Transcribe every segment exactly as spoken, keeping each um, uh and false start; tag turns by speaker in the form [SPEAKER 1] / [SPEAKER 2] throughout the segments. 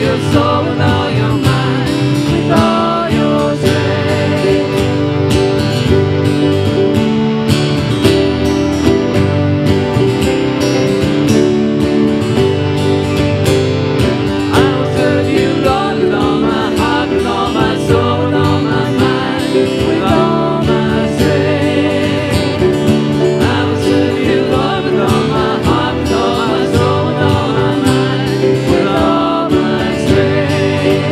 [SPEAKER 1] your soul, with all your mind, with all your strength. I will serve you, Lord, with all my heart, with all my soul, with all my mind, with all my strength. I will serve you, Lord, with all my heart, with all my soul, with all my mind, with all my strength.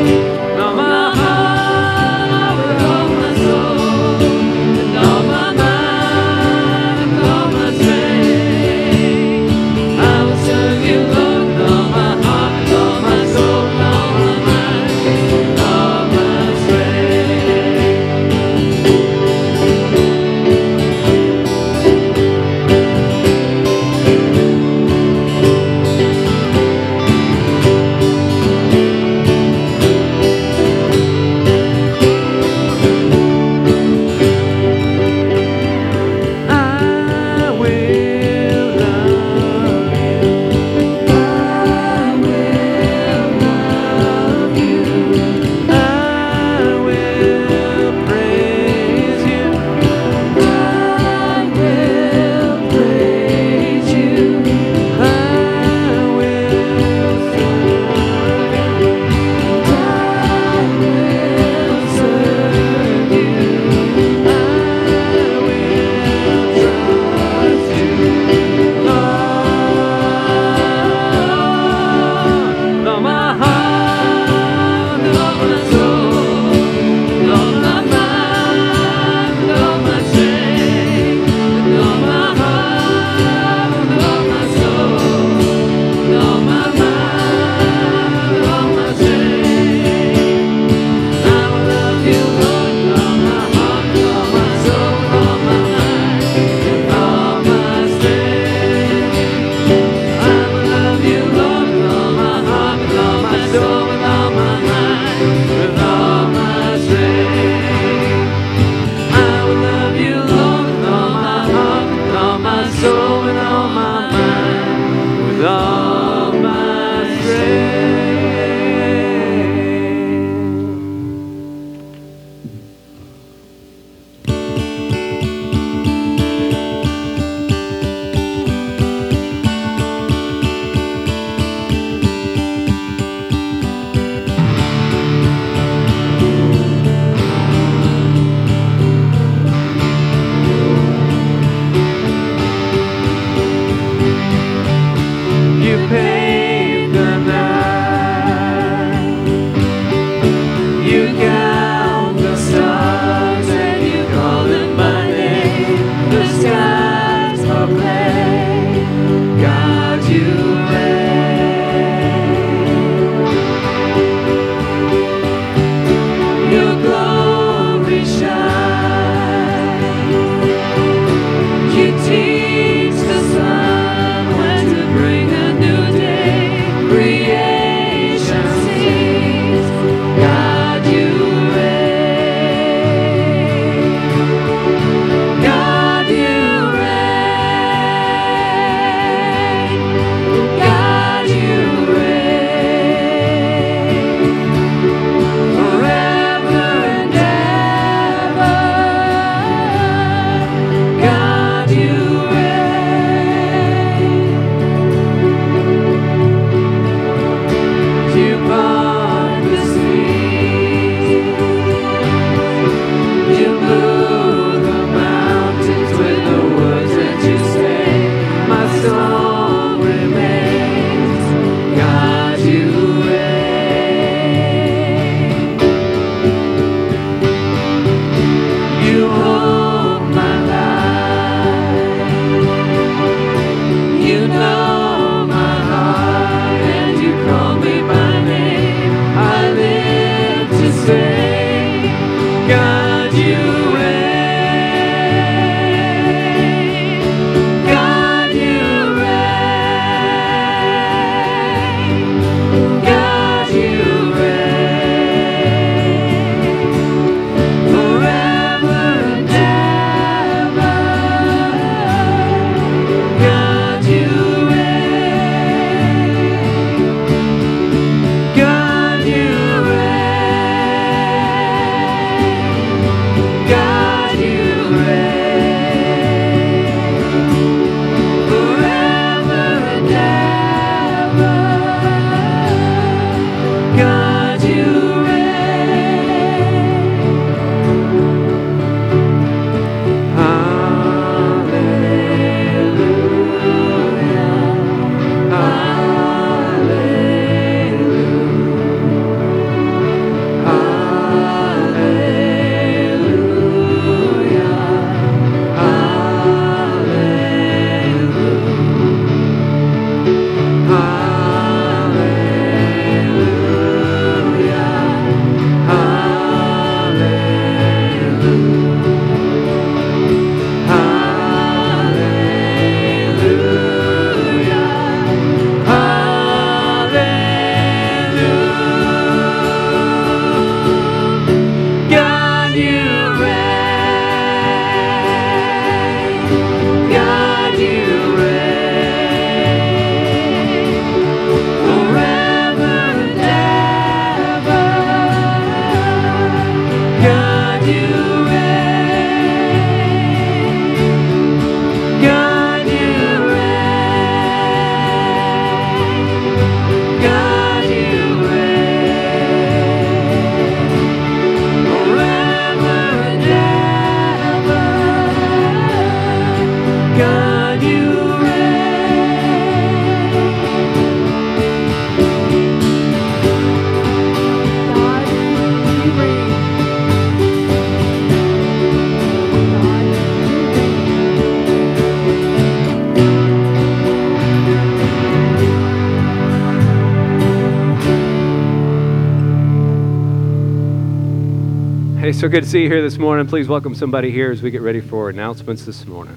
[SPEAKER 1] Hey, so good to see you here this morning. Please welcome somebody here as we get ready for announcements this morning.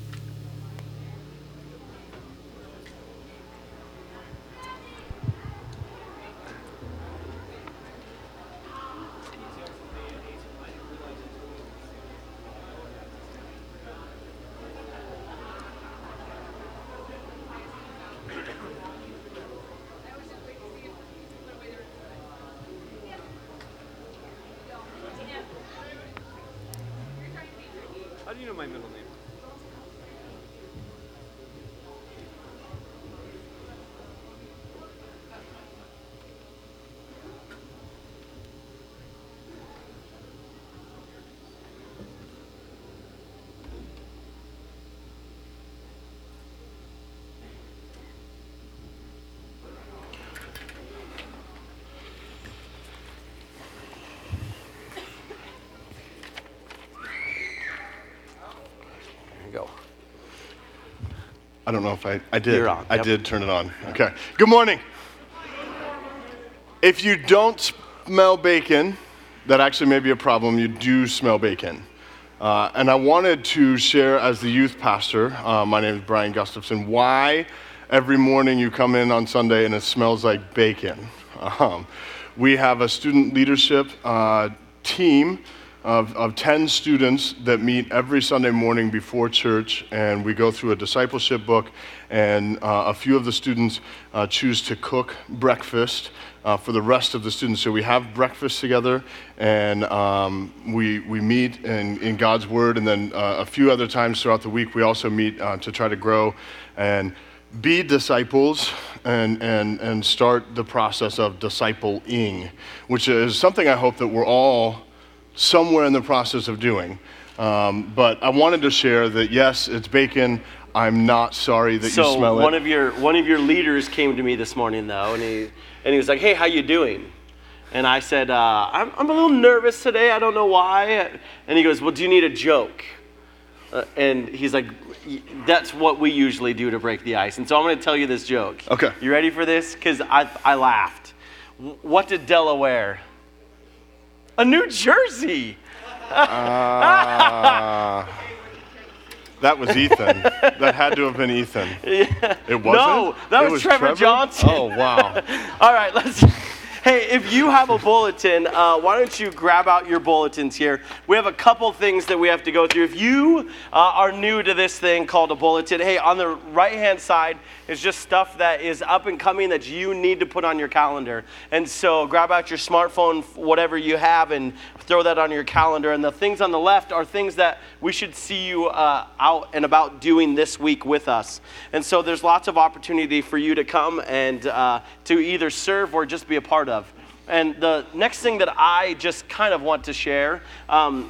[SPEAKER 1] How do you know my middle name? Go.
[SPEAKER 2] I don't know if I, I did.
[SPEAKER 1] You're on.
[SPEAKER 2] I
[SPEAKER 1] Yep.
[SPEAKER 2] did turn it on. Okay. Good morning. If you don't smell bacon, that actually may be a problem. You do smell bacon. Uh, and I wanted to share as the youth pastor, uh, my name is Brian Gustafson, why every morning you come in on Sunday and it smells like bacon. Um, we have a student leadership uh, team Of, of ten students that meet every Sunday morning before church, and we go through a discipleship book, and uh, a few of the students uh, choose to cook breakfast uh, for the rest of the students. So we have breakfast together, and um, we we meet in, in God's Word, and then uh, a few other times throughout the week we also meet uh, to try to grow and be disciples and, and, and start the process of discipling, which is something I hope that we're all somewhere in the process of doing. Um, but I wanted to share that, yes, it's bacon. I'm not sorry that
[SPEAKER 3] so
[SPEAKER 2] you smell
[SPEAKER 3] one
[SPEAKER 2] it.
[SPEAKER 3] of your one of your leaders came to me this morning though, and he and he was like, "Hey, how you doing?" And I said, uh, I'm, "I'm a little nervous today. I don't know why." And he goes, "Well, do you need a joke?" Uh, and he's like, "That's what we usually do to break the ice." And so I'm going to tell you this joke.
[SPEAKER 2] Okay.
[SPEAKER 3] You ready for this? Because I I laughed. What did Della wear? A New Jersey.
[SPEAKER 2] Uh, that was Ethan. That had to have been Ethan.
[SPEAKER 3] Yeah.
[SPEAKER 2] It wasn't?
[SPEAKER 3] No, that
[SPEAKER 2] It
[SPEAKER 3] was, Trevor, Johnson.
[SPEAKER 2] Oh, wow.
[SPEAKER 3] All right, let's. Hey, if you have a bulletin, uh, why don't you grab out your bulletins here? We have a couple things that we have to go through. If you uh, are new to this thing called a bulletin, hey, on the right-hand side is just stuff that is up and coming that you need to put on your calendar. And so grab out your smartphone, whatever you have, and throw that on your calendar. And the things on the left are things that we should see you uh, out and about doing this week with us. And so there's lots of opportunity for you to come and uh, to either serve or just be a part of. And the next thing that I just kind of want to share um,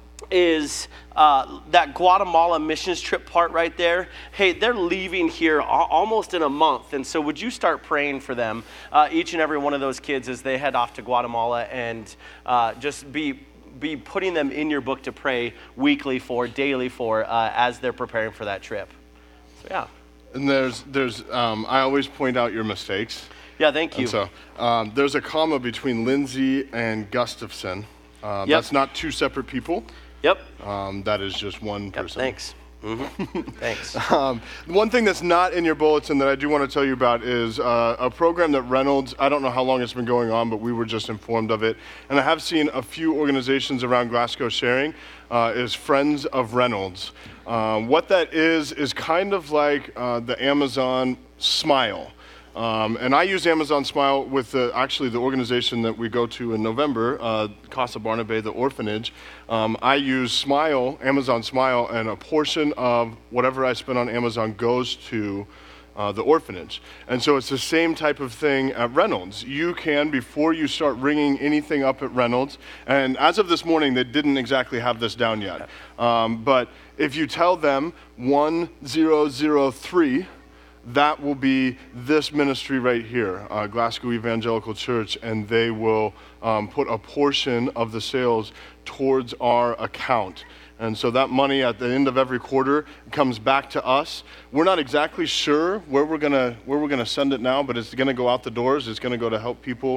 [SPEAKER 3] is uh, that Guatemala missions trip part right there. Hey, they're leaving here a- almost in a month. And so would you start praying for them, uh, each and every one of those kids as they head off to Guatemala, and uh, just be be putting them in your book to pray weekly for, daily for, uh, as they're preparing for that trip. So yeah.
[SPEAKER 2] And there's, there's um, I always point out your mistakes.
[SPEAKER 3] Yeah, thank you.
[SPEAKER 2] And so um, there's a comma between Lindsay and Gustafson. Uh,
[SPEAKER 3] Yep.
[SPEAKER 2] That's not two separate people.
[SPEAKER 3] Yep.
[SPEAKER 2] Um, that is just one
[SPEAKER 3] Yep,
[SPEAKER 2] person.
[SPEAKER 3] thanks. Mm-hmm. Thanks.
[SPEAKER 2] Um, one thing that's not in your bulletin that I do want to tell you about is uh, a program that Reynolds, I don't know how long it's been going on, but we were just informed of it. And I have seen a few organizations around Glasgow sharing, uh, is Friends of Reynolds. Um, what that is, is kind of like uh, the Amazon Smile. Um, and I use Amazon Smile with the, actually the organization that we go to in November, uh, Casa Barnabe, the orphanage. Um, I use Smile, Amazon Smile, and a portion of whatever I spend on Amazon goes to uh, the orphanage. And so it's the same type of thing at Reynolds. You can, before you start ringing anything up at Reynolds, and as of this morning, they didn't exactly have this down yet, um, but if you tell them one zero zero three, that will be this ministry right here, uh, Glasgow Evangelical Church, and they will um, put a portion of the sales towards our account. And so that money at the end of every quarter comes back to us. We're not exactly sure where we're gonna where we're gonna send it now, but it's gonna go out the doors. It's gonna go to help people,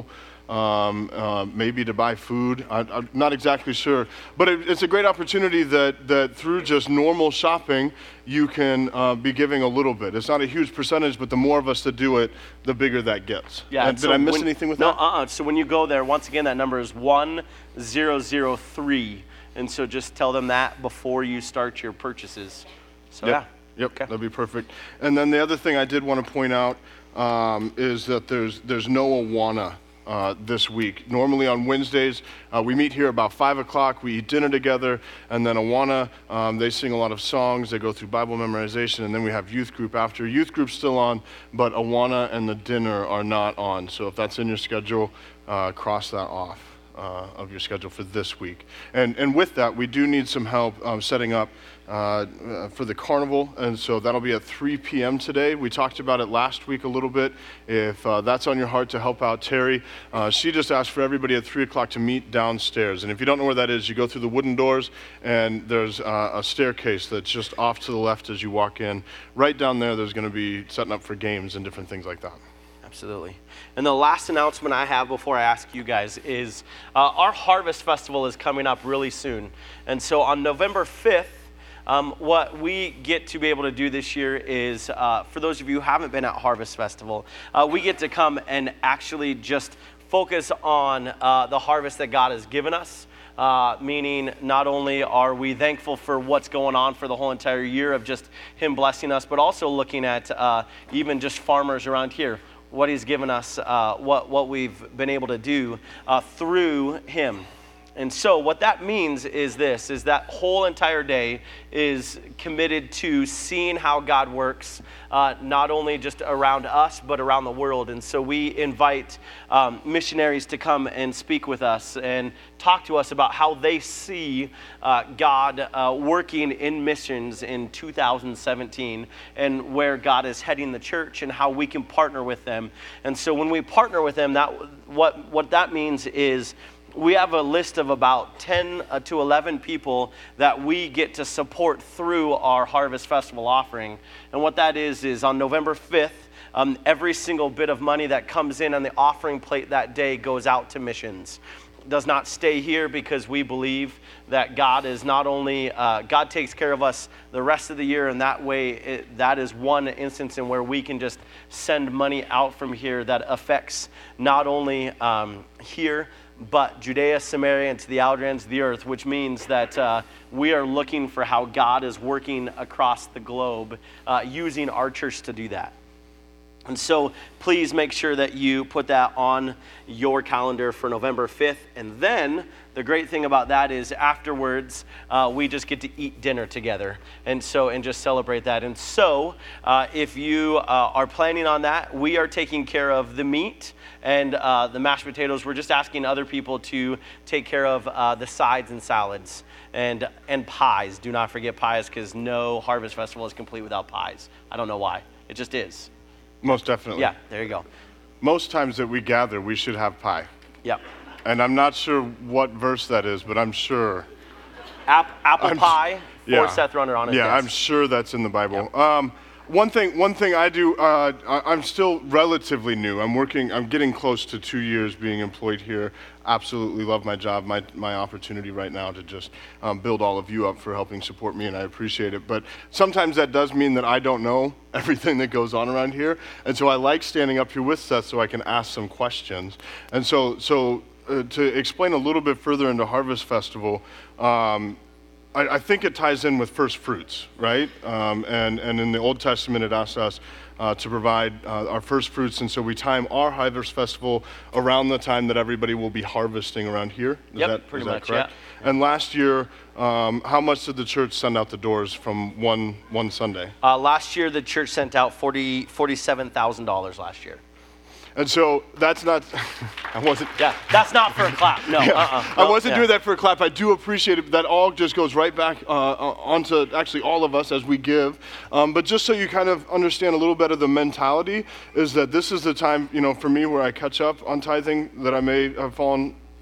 [SPEAKER 2] um, uh, maybe to buy food. I, I'm not exactly sure, but it, it's a great opportunity that that through just normal shopping, you can uh, be giving a little bit. It's not a huge percentage, but the more of us that do it, the bigger that gets.
[SPEAKER 3] Yeah.
[SPEAKER 2] And
[SPEAKER 3] so
[SPEAKER 2] did I miss
[SPEAKER 3] when,
[SPEAKER 2] anything with
[SPEAKER 3] no,
[SPEAKER 2] that?
[SPEAKER 3] No, uh-uh. So when you go there, once again, that number is one zero zero three. And so just tell them that before you start your purchases. So
[SPEAKER 2] Yep.
[SPEAKER 3] yeah.
[SPEAKER 2] Yep,
[SPEAKER 3] Okay.
[SPEAKER 2] that'd be perfect. And then the other thing I did want to point out um, is that there's there's no Awana uh, this week. Normally on Wednesdays, uh, we meet here about five o'clock, we eat dinner together, and then Awana, um, they sing a lot of songs, they go through Bible memorization, and then we have youth group after. Youth group's still on, but Awana and the dinner are not on. So if that's in your schedule, uh, cross that off. Uh, of your schedule for this week. And and with that, we do need some help um, setting up uh, uh, for the carnival, and so that'll be at three p.m. today. We talked about it last week a little bit. If uh, that's on your heart to help out Terry, uh, she just asked for everybody at three o'clock to meet downstairs. And if you don't know where that is, you go through the wooden doors, and there's uh, a staircase that's just off to the left as you walk in. Right down there, there's going to be setting up for games and different things like that.
[SPEAKER 3] Absolutely. And the last announcement I have before I ask you guys is uh, our Harvest Festival is coming up really soon. And so on November fifth, um, what we get to be able to do this year is, uh, for those of you who haven't been at Harvest Festival, uh, we get to come and actually just focus on uh, the harvest that God has given us. Uh, meaning not only are we thankful for what's going on for the whole entire year of just Him blessing us, but also looking at uh, even just farmers around here, what He's given us, uh, what, what we've been able to do uh, through Him. And so what that means is this, is that whole entire day is committed to seeing how God works, uh, not only just around us, but around the world. And so we invite um, missionaries to come and speak with us and talk to us about how they see uh, God uh, working in missions in two thousand seventeen and where God is heading the church and how we can partner with them. And so when we partner with them, that what what that means is we have a list of about ten to eleven people that we get to support through our Harvest Festival offering. And what that is, is on November fifth, um, every single bit of money that comes in on the offering plate that day goes out to missions. It does not stay here because we believe that God is not only, uh, God takes care of us the rest of the year, and that way, it, that is one instance in where we can just send money out from here that affects not only um, here, but Judea, Samaria, and to the outer ends of the earth, which means that uh, we are looking for how God is working across the globe, uh, using our church to do that. And so please make sure that you put that on your calendar for November fifth. And then the great thing about that is afterwards, uh, we just get to eat dinner together. And so, and just celebrate that. And so uh, if you uh, are planning on that, we are taking care of the meat and uh, the mashed potatoes. We're just asking other people to take care of uh, the sides and salads and and pies. Do not forget pies, because no Harvest Festival is complete without pies. I don't know why. It just is.
[SPEAKER 2] Most definitely.
[SPEAKER 3] Yeah, there you go.
[SPEAKER 2] Most times that we gather, we should have pie.
[SPEAKER 3] Yep.
[SPEAKER 2] And I'm not sure what verse that is, but I'm sure.
[SPEAKER 3] App, apple
[SPEAKER 2] I'm,
[SPEAKER 3] pie for
[SPEAKER 2] yeah.
[SPEAKER 3] Seth Runner on it.
[SPEAKER 2] Yeah,
[SPEAKER 3] yes.
[SPEAKER 2] I'm sure that's in the Bible. Um, one thing, one thing I do. Uh, I, I'm still relatively new. I'm working. I'm getting close to two years being employed here. Absolutely love my job, my my opportunity right now to just um, build all of you up for helping support me, and I appreciate it. But sometimes that does mean that I don't know everything that goes on around here, and so I like standing up here with Seth so I can ask some questions. And so, so uh, to explain a little bit further into Harvest Festival. Um, I, I think it ties in with first fruits, right? Um, and, and in the Old Testament, it asks us uh, to provide uh, our first fruits, and so we time our Harvest Festival around the time that everybody will be harvesting around here. Is
[SPEAKER 3] Yep,
[SPEAKER 2] that,
[SPEAKER 3] pretty
[SPEAKER 2] is that
[SPEAKER 3] much,
[SPEAKER 2] correct?
[SPEAKER 3] yeah.
[SPEAKER 2] And last year, um, how much did the church send out the doors from one one Sunday?
[SPEAKER 3] Uh, last year, the church sent out forty, forty-seven thousand dollars last year.
[SPEAKER 2] And so that's not, I wasn't.
[SPEAKER 3] Yeah, that's not for a clap. No,
[SPEAKER 2] Yeah.
[SPEAKER 3] uh-uh.
[SPEAKER 2] I
[SPEAKER 3] No,
[SPEAKER 2] wasn't
[SPEAKER 3] yeah.
[SPEAKER 2] doing that for a clap. I do appreciate it. That all just goes right back uh, onto actually all of us as we give. Um, but just so you kind of understand a little bit of the mentality, is that this is the time, you know, for me where I catch up on tithing that I may have fallen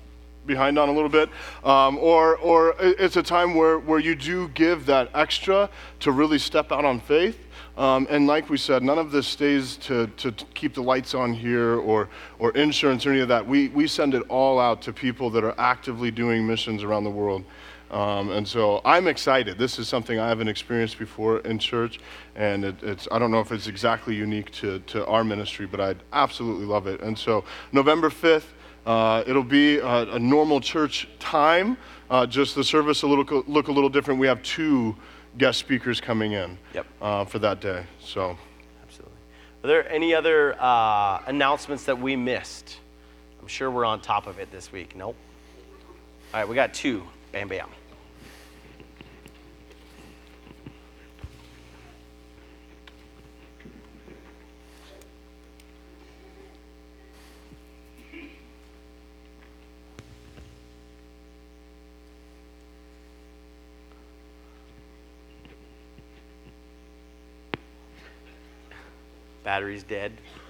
[SPEAKER 2] behind on a little bit, um, or or it's a time where, where you do give that extra to really step out on faith. Um, and like we said, none of this stays to, to keep the lights on here or or insurance or any of that. We we send it all out to people that are actively doing missions around the world. Um, and so I'm excited. This is something I haven't experienced before in church, and it, it's I don't know if it's exactly unique to, to our ministry, but I'd absolutely love it. And so November fifth, uh, it'll be a, a normal church time, uh, just the service a little look a little different. We have two guest speakers coming in
[SPEAKER 3] Yep.
[SPEAKER 2] uh, for that day. So,
[SPEAKER 3] Absolutely. Are there any other uh, announcements that we missed? I'm sure we're on top of it this week. Nope. All right, we got two. Bam, bam. Battery's dead.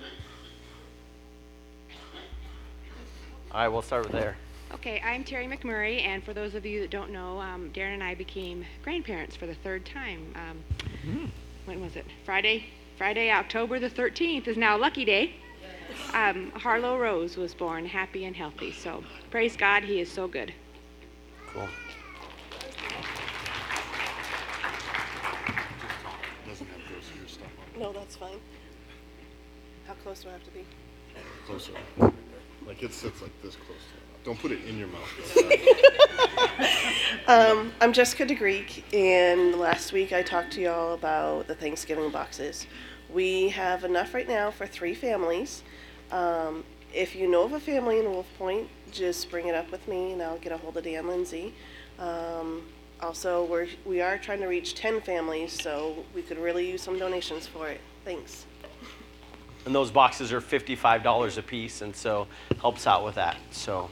[SPEAKER 3] All right, we'll start with there.
[SPEAKER 4] Okay, I'm Terry McMurray, and for those of you that don't know, um, Darren and I became grandparents for the third time. Um, mm. When was it? Friday? Friday, October the thirteenth is now Lucky Day. Um, Harlow Rose was born happy and healthy, so praise God, he is so good.
[SPEAKER 3] Cool.
[SPEAKER 5] No, that's fine. How close do I have to be?
[SPEAKER 2] closer. Like it sits like this close to it. Don't put it in your mouth.
[SPEAKER 5] um, I'm Jessica DeGreek, and last week I talked to y'all about the Thanksgiving boxes. We have enough right now for three families. Um, if you know of a family in Wolf Point, just bring it up with me, and I'll get a hold of Dan Lindsay. Um, also, we're, we are trying to reach ten families, so we could really use some donations for it. Thanks.
[SPEAKER 3] And those boxes are fifty-five dollars a piece, and so helps out with that. So.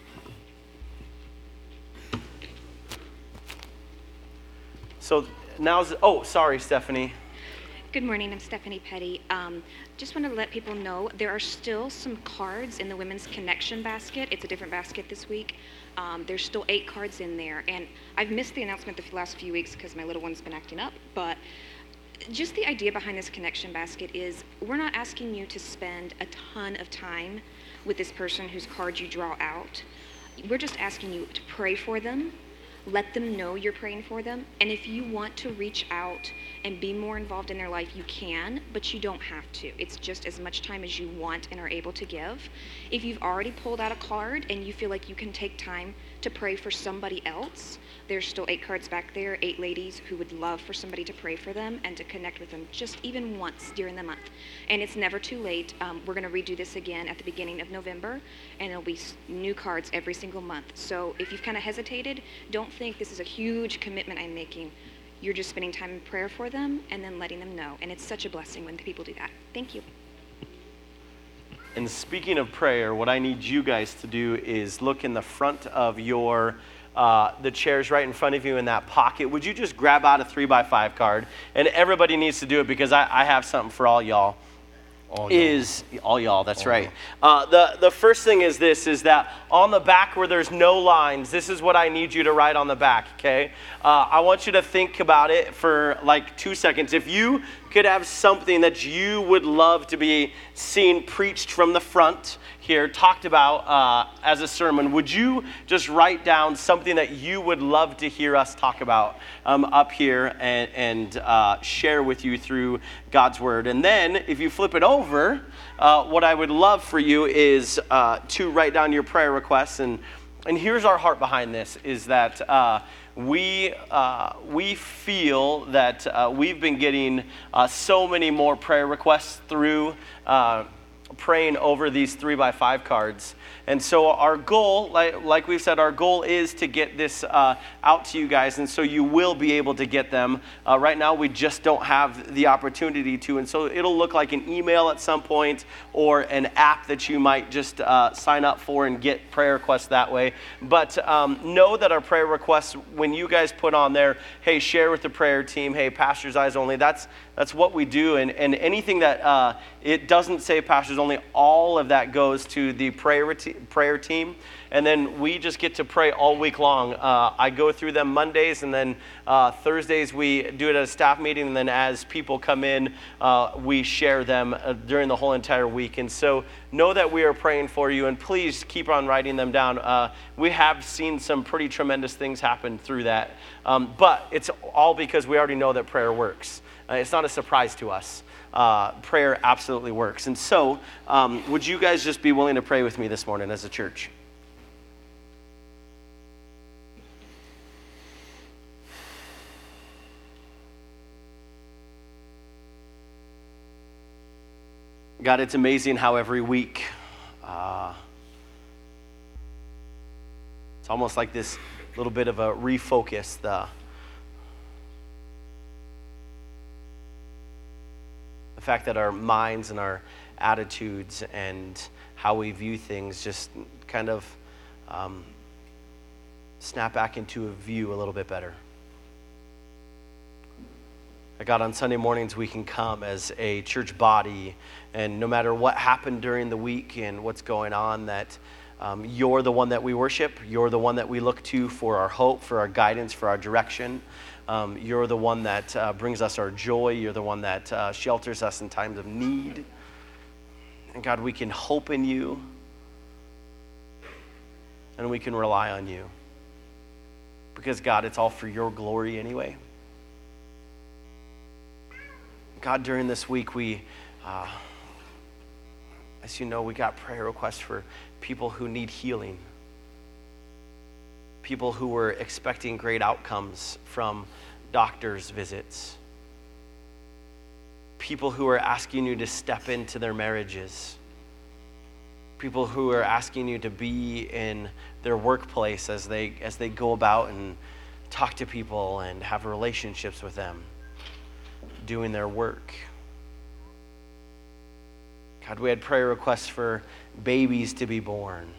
[SPEAKER 3] So now's, oh, sorry, Stephanie.
[SPEAKER 4] Good morning, I'm Stephanie Petty. Um, just wanted to let people know there are still some cards in the Women's Connection basket. It's a different basket this week. Um, there's still eight cards in there, and I've missed the announcement the last few weeks because my little one's been acting up, but just the idea behind this connection basket is we're not asking you to spend a ton of time with this person whose card you draw out. We're just asking you to pray for them, let them know you're praying for them, and if you want to reach out and be more involved in their life, you can, but you don't have to. It's just as much time as you want and are able to give. If you've already pulled out a card and you feel like you can take time to pray for somebody else, there's still eight cards back there, eight ladies who would love for somebody to pray for them and to connect with them just even once during the month. And it's never too late. Um, we're going to redo this again at the beginning of November, and there'll be new cards every single month. So if you've kind of hesitated, don't think this is a huge commitment I'm making. You're just spending time in prayer for them and then letting them know. And it's such a blessing when people do that. Thank you.
[SPEAKER 3] And speaking of prayer, what I need you guys to do is look in the front of your Uh, the chairs right in front of you in that pocket. Would you just grab out a three by five card? And everybody needs to do it because I, I have something for all y'all.
[SPEAKER 2] All y'all.
[SPEAKER 3] Is all y'all, that's
[SPEAKER 2] All
[SPEAKER 3] right. Uh, the, the first thing is this, is that on the back where there's no lines, this is what I need you to write on the back, okay? Uh, I want you to think about it for like two seconds. If you could have something that you would love to be seen preached from the front here, talked about uh, as a sermon, would you just write down something that you would love to hear us talk about um, up here and, and uh, share with you through God's word? And then if you flip it over, uh, what I would love for you is uh, to write down your prayer requests. And, and here's our heart behind this, is that uh, we uh, we feel that uh, we've been getting uh, so many more prayer requests through uh, praying over these three by five cards. And so our goal, like, like we've said, our goal is to get this uh, out to you guys, and so you will be able to get them. Uh, right now, we just don't have the opportunity to, and so it'll look like an email at some point or an app that you might just uh, sign up for and get prayer requests that way. But um, know that our prayer requests, when you guys put on there, hey, share with the prayer team, hey, Pastor's Eyes Only, that's That's what we do. And, and anything that uh, it doesn't say pastors only, all of that goes to the prayer, te- prayer team. And then we just get to pray all week long. Uh, I go through them Mondays, and then uh, Thursdays we do it at a staff meeting. And then as people come in, uh, we share them uh, during the whole entire week. And so know that we are praying for you, and please keep on writing them down. Uh, we have seen some pretty tremendous things happen through that. Um, but it's all because we already know that prayer works. Uh, it's not a surprise to us. Uh, prayer absolutely works. And so um, would you guys just be willing to pray with me this morning as a church? God, it's amazing how every week, uh, it's almost like this little bit of a refocus. The, the fact that our minds and our attitudes and how we view things just kind of um, snap back into a view a little bit better. God, on Sunday mornings we can come as a church body, and no matter what happened during the week and what's going on, that um, you're the one that we worship, you're the one that we look to for our hope, for our guidance, for our direction. Um, you're the one that uh, brings us our joy, you're the one that uh, shelters us in times of need. And God, we can hope in you, and we can rely on you. Because God, it's all for your glory anyway. God, during this week, we, uh, as you know, we got prayer requests for people who need healing, people who were expecting great outcomes from doctors' visits, people who are asking you to step into their marriages, people who are asking you to be in their workplace as they as they go about and talk to people and have relationships with them, doing their work. God, we had prayer requests for babies to be born.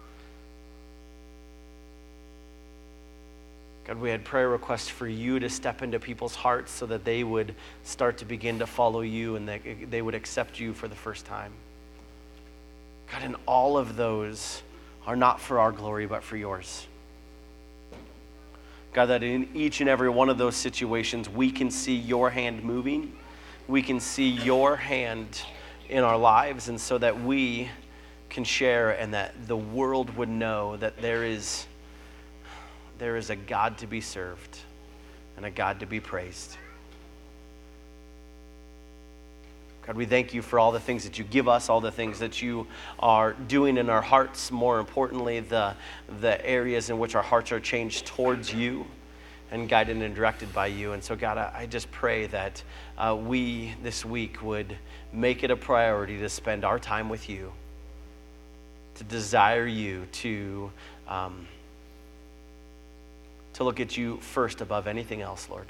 [SPEAKER 3] God, we had prayer requests for you to step into people's hearts so that they would start to begin to follow you and that they would accept you for the first time. God, and all of those are not for our glory, but for yours. God, that in each and every one of those situations, we can see your hand moving. We can see your hand in our lives, and so that we can share and that the world would know that there is, there is a God to be served and a God to be praised. God, we thank you for all the things that you give us, all the things that you are doing in our hearts, more importantly, the, the areas in which our hearts are changed towards you and guided and directed by you. And so, God, I, I just pray that uh, we this week would make it a priority to spend our time with you, to desire you, to, um, to look at you first above anything else, Lord.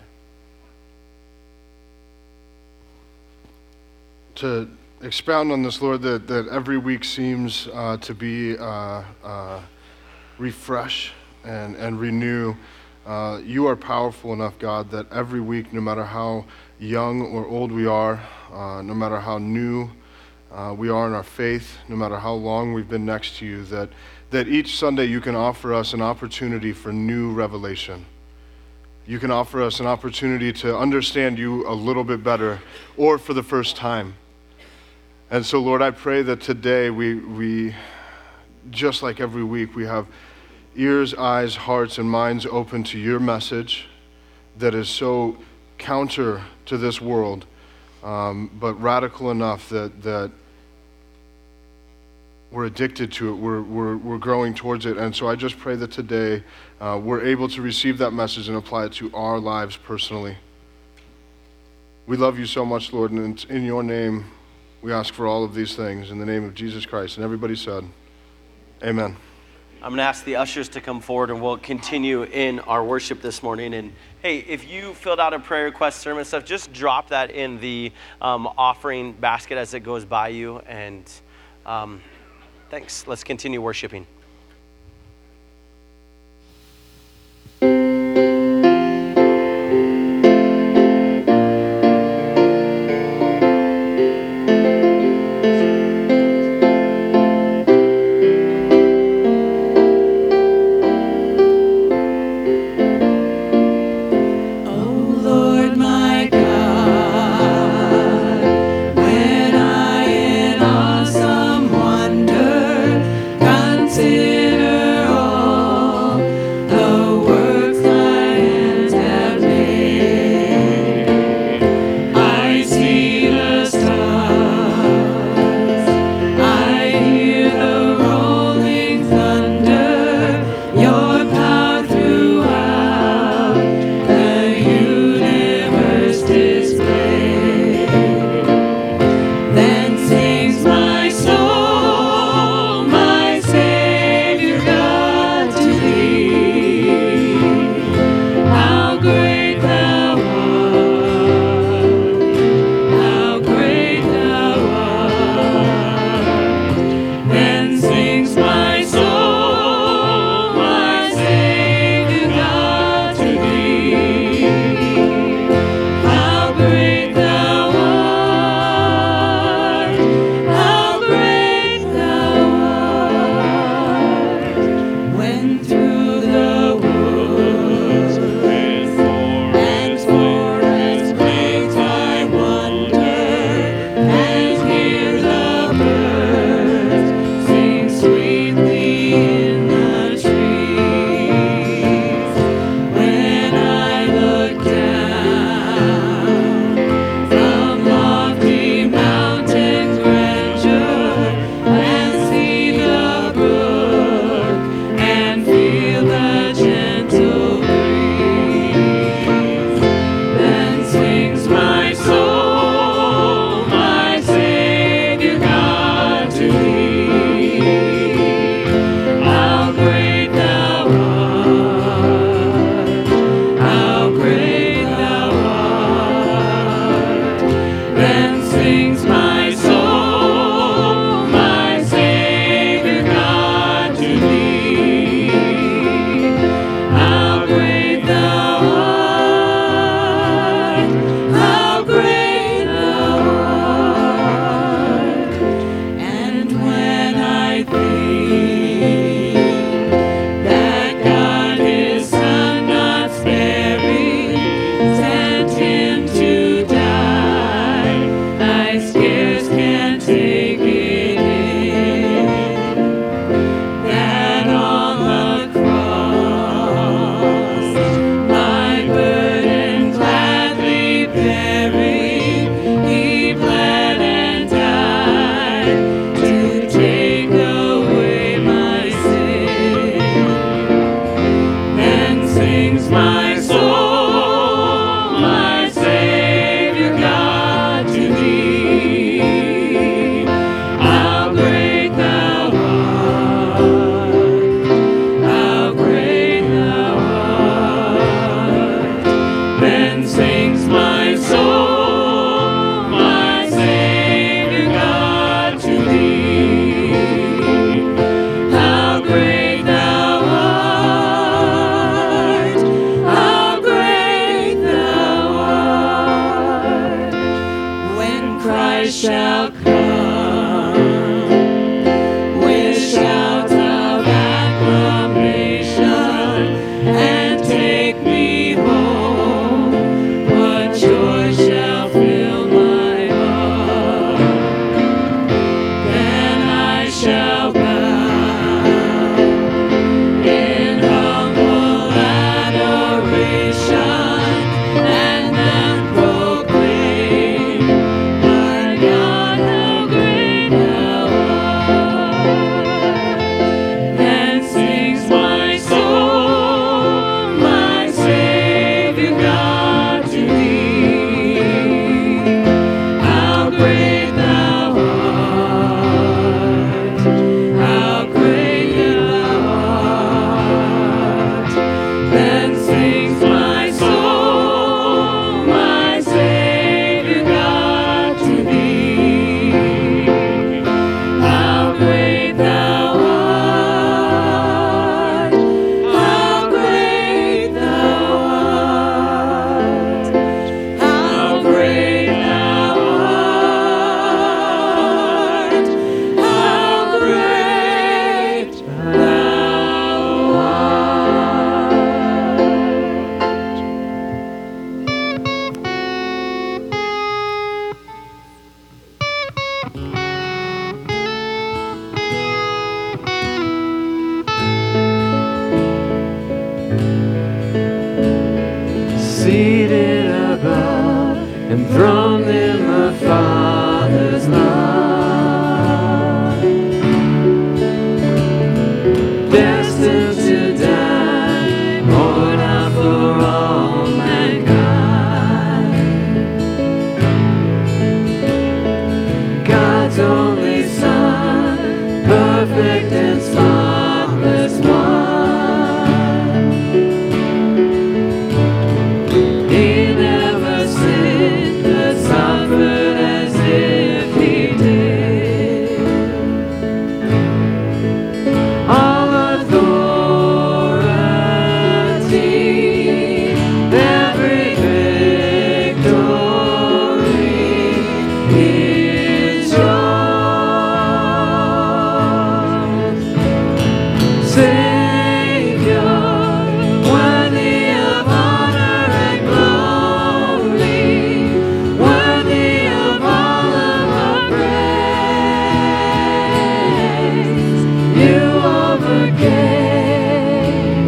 [SPEAKER 2] To expound on this, Lord, that, that every week seems uh, to be uh, uh, refresh and, and renew. Uh, you are powerful enough, God, that every week, no matter how young or old we are, uh, no matter how new uh, we are in our faith, no matter how long we've been next to you, that, that each Sunday you can offer us an opportunity for new revelation. You can offer us an opportunity to understand you a little bit better, or for the first time. And so, Lord, I pray that today we, we, just like every week, we have ears, eyes, hearts, and minds open to your message that is so counter to this world, um, but radical enough that, that we're addicted to it, we're, we're, we're growing towards it. And so I just pray that today uh, we're able to receive that message and apply it to our lives personally. We love you so much, Lord, and it's in your name we ask for all of these things, in the name of Jesus Christ. And everybody said, amen.
[SPEAKER 3] I'm going to ask the ushers to come forward, and we'll continue in our worship this morning. And hey, if you filled out a prayer request, sermon stuff, just drop that in the um, offering basket as it goes by you. And um, thanks. Let's continue worshiping.
[SPEAKER 1] seated above, enthroned in the Father's love, destined to die, poured out for all mankind. God's only Son, perfect and spotless one. He never sinned, but suffered as if he did. All authority, every victory is yours. Savior, worthy of honor and glory, worthy of all of our praise. You overcame.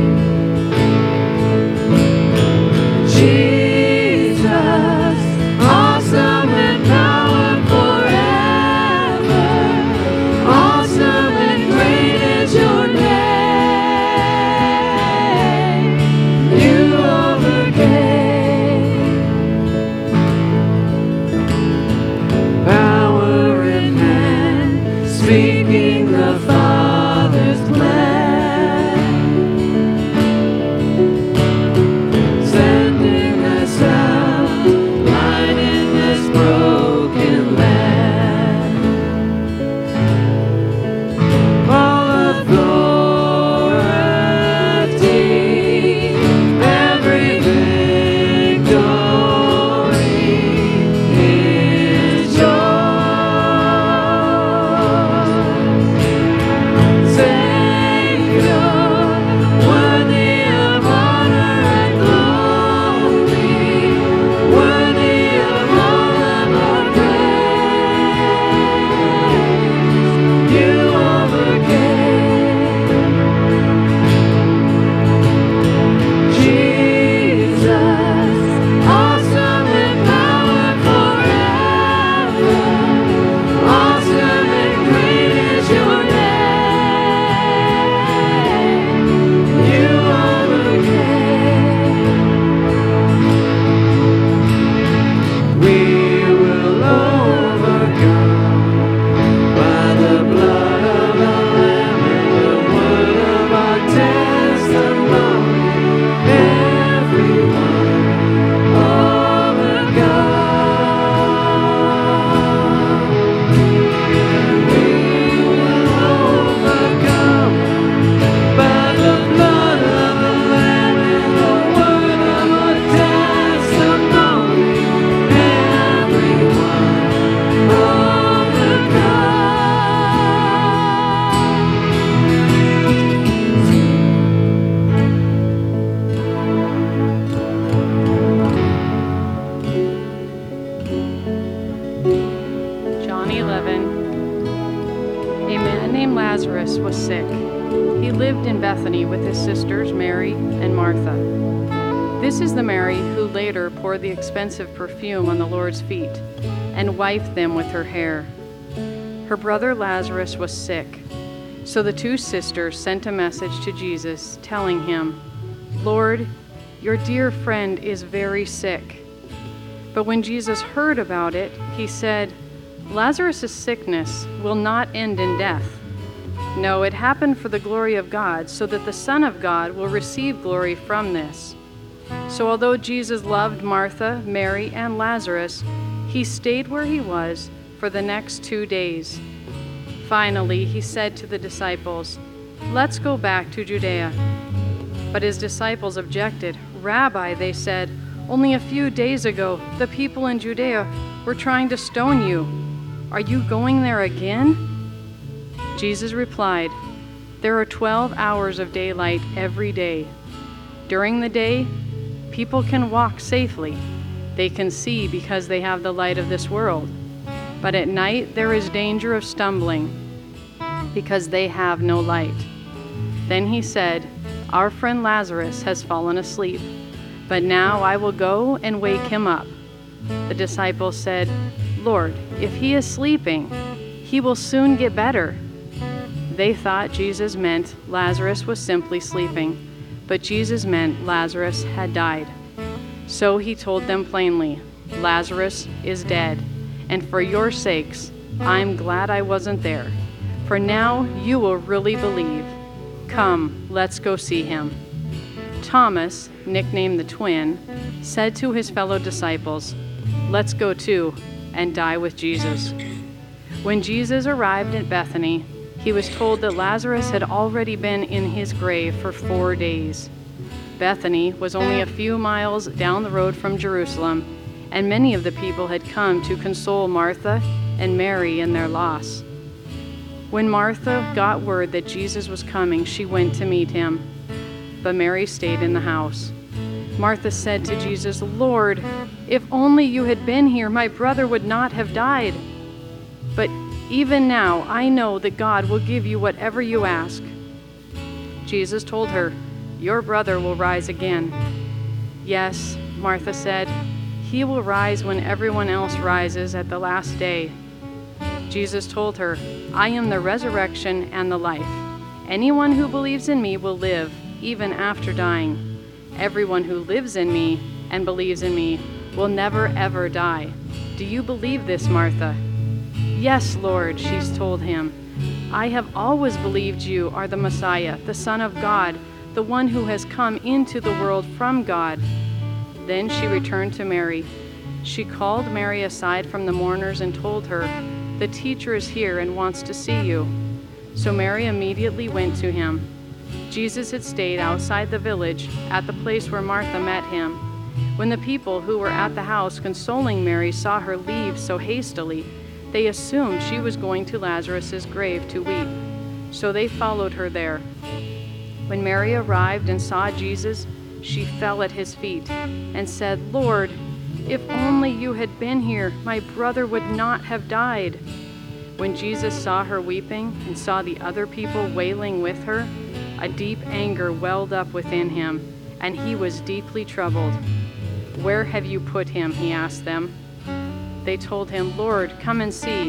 [SPEAKER 1] Jesus, awesome in power forever, awesome and great is your name. You overcame. Power in hand, speaking the Father's plan, sending us out, light in this broken land. All authority, every victory is yours. Savior, worthy of honor and glory, worthy of all of our praise. You overcame. Jesus, awesome in power forever, awesome and great is your name. You overcame. We will overcome by the blood of the Lamb and the word of our testimony. Everyone overcome. We will overcome by the blood of the Lamb and the word of our testimony. Everyone
[SPEAKER 6] John eleven. A man named Lazarus was sick. He lived in Bethany with his sisters Mary and Martha. This is the Mary who later poured the expensive perfume on the Lord's feet and wiped them with her hair. Her brother Lazarus was sick. So the two sisters sent a message to Jesus telling him, "Lord, your dear friend is very sick." But when Jesus heard about it, he said, "Lazarus' sickness will not end in death. No, it happened for the glory of God, so that the Son of God will receive glory from this." So although Jesus loved Martha, Mary, and Lazarus, he stayed where he was for the next two days. Finally, he said to the disciples, "Let's go back to Judea." But his disciples objected. "Rabbi," they said, "only a few days ago, the people in Judea were trying to stone you. Are you going there again?" Jesus replied, "There are twelve hours of daylight every day. During the day, people can walk safely. They can see because they have the light of this world. But at night, there is danger of stumbling because they have no light." Then he said, "Our friend Lazarus has fallen asleep, but now I will go and wake him up." The disciples said, "Lord, if he is sleeping, he will soon get better." They thought Jesus meant Lazarus was simply sleeping, but Jesus meant Lazarus had died. So he told them plainly, "Lazarus is dead, and for your sakes, I'm glad I wasn't there, for now you will really believe. Come, let's go see him." Thomas, nicknamed the twin, said to his fellow disciples, "Let's go too and die with Jesus." When Jesus arrived at Bethany, he was told that Lazarus had already been in his grave for four days. Bethany was only a few miles down the road from Jerusalem, and many of the people had come to console Martha and Mary in their loss. When Martha got word that Jesus was coming, she went to meet him, but Mary stayed in the house. Martha said to Jesus, "Lord, if only you had been here, my brother would not have died. But even now, I know that God will give you whatever you ask." Jesus told her, "Your brother will rise again." "Yes," Martha said, "he will rise when everyone else rises at the last day." Jesus told her, "I am the resurrection and the life. Anyone who believes in me will live, even after dying. Everyone who lives in me and believes in me will never ever die. Do you believe this, Martha?" "Yes, Lord," she told him. "I have always believed you are the Messiah, the Son of God, the one who has come into the world from God." Then she returned to Mary. She called Mary aside from the mourners and told her, "The teacher is here and wants to see you." So Mary immediately went to him. Jesus had stayed outside the village at the place where Martha met him. When the people who were at the house consoling Mary saw her leave so hastily, they assumed she was going to Lazarus' grave to weep. So they followed her there. When Mary arrived and saw Jesus, she fell at his feet and said, "Lord, if only you had been here, my brother would not have died." When Jesus saw her weeping and saw the other people wailing with her, a deep anger welled up within him, and he was deeply troubled. "Where have you put him?" he asked them. They told him, "Lord, come and see."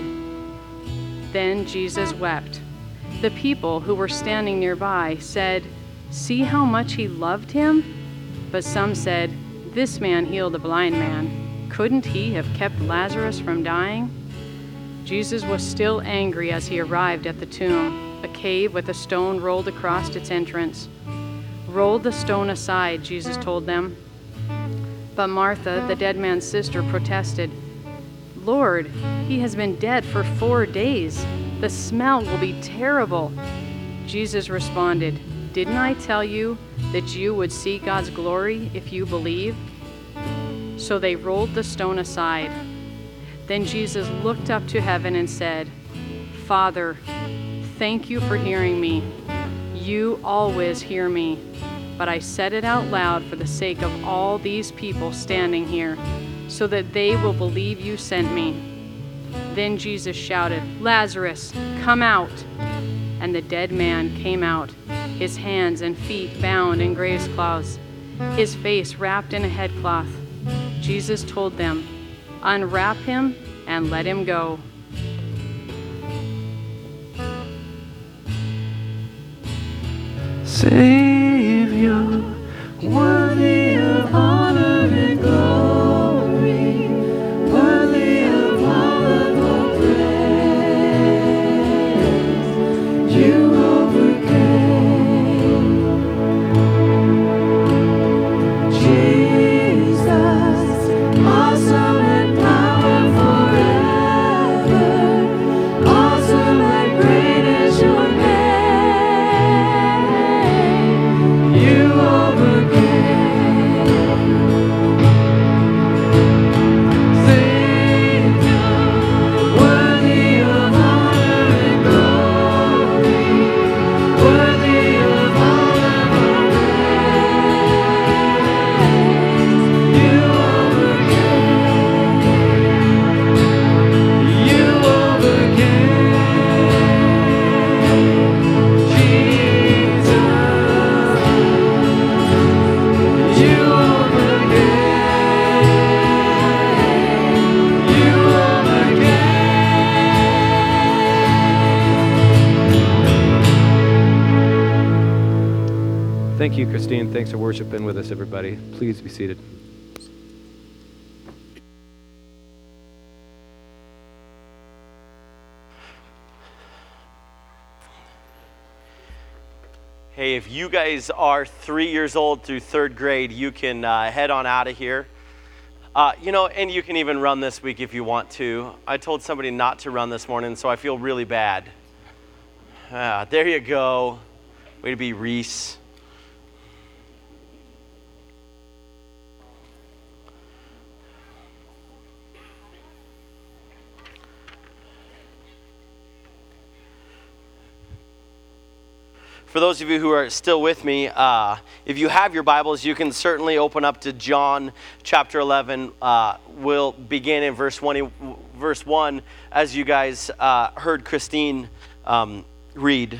[SPEAKER 6] Then Jesus wept. The people who were standing nearby said, "See how much he loved him?" But some said, "This man healed a blind man. Couldn't he have kept Lazarus from dying?" Jesus was still angry as he arrived at the tomb, a cave with a stone rolled across its entrance. "Roll the stone aside," Jesus told them. But Martha, the dead man's sister, protested, "Lord, he has been dead for four days. The smell will be terrible." Jesus responded, "Didn't I tell you that you would see God's glory if you believe?" So they rolled the stone aside. Then Jesus looked up to heaven and said, "Father, thank you for hearing me. You always hear me, but I said it out loud for the sake of all these people standing here, so that they will believe you sent me." Then Jesus shouted, "Lazarus, come out!" And the dead man came out, his hands and feet bound in grave clothes, his face wrapped in a headcloth. Jesus told them, "Unwrap him and let him go."
[SPEAKER 1] Savior, worthy of honor and glory, worthy of all of our praise. You overcame. Jesus, awesome and powerful forever, awesome and great is your name. You overcame.
[SPEAKER 7] Thank you, Christine. Thanks for worshiping with us, everybody. Please be seated.
[SPEAKER 3] Hey, if you guys are three years old through third grade, you can uh, head on out of here. Uh, you know, and you can even run this week if you want to. I told somebody not to run this morning, so I feel really bad. Ah, there you go. Way to be Reese. For those of you who are still with me, uh, if you have your Bibles, you can certainly open up to John chapter eleven. Uh, we'll begin in verse one, verse one as you guys uh, heard Christine um, read.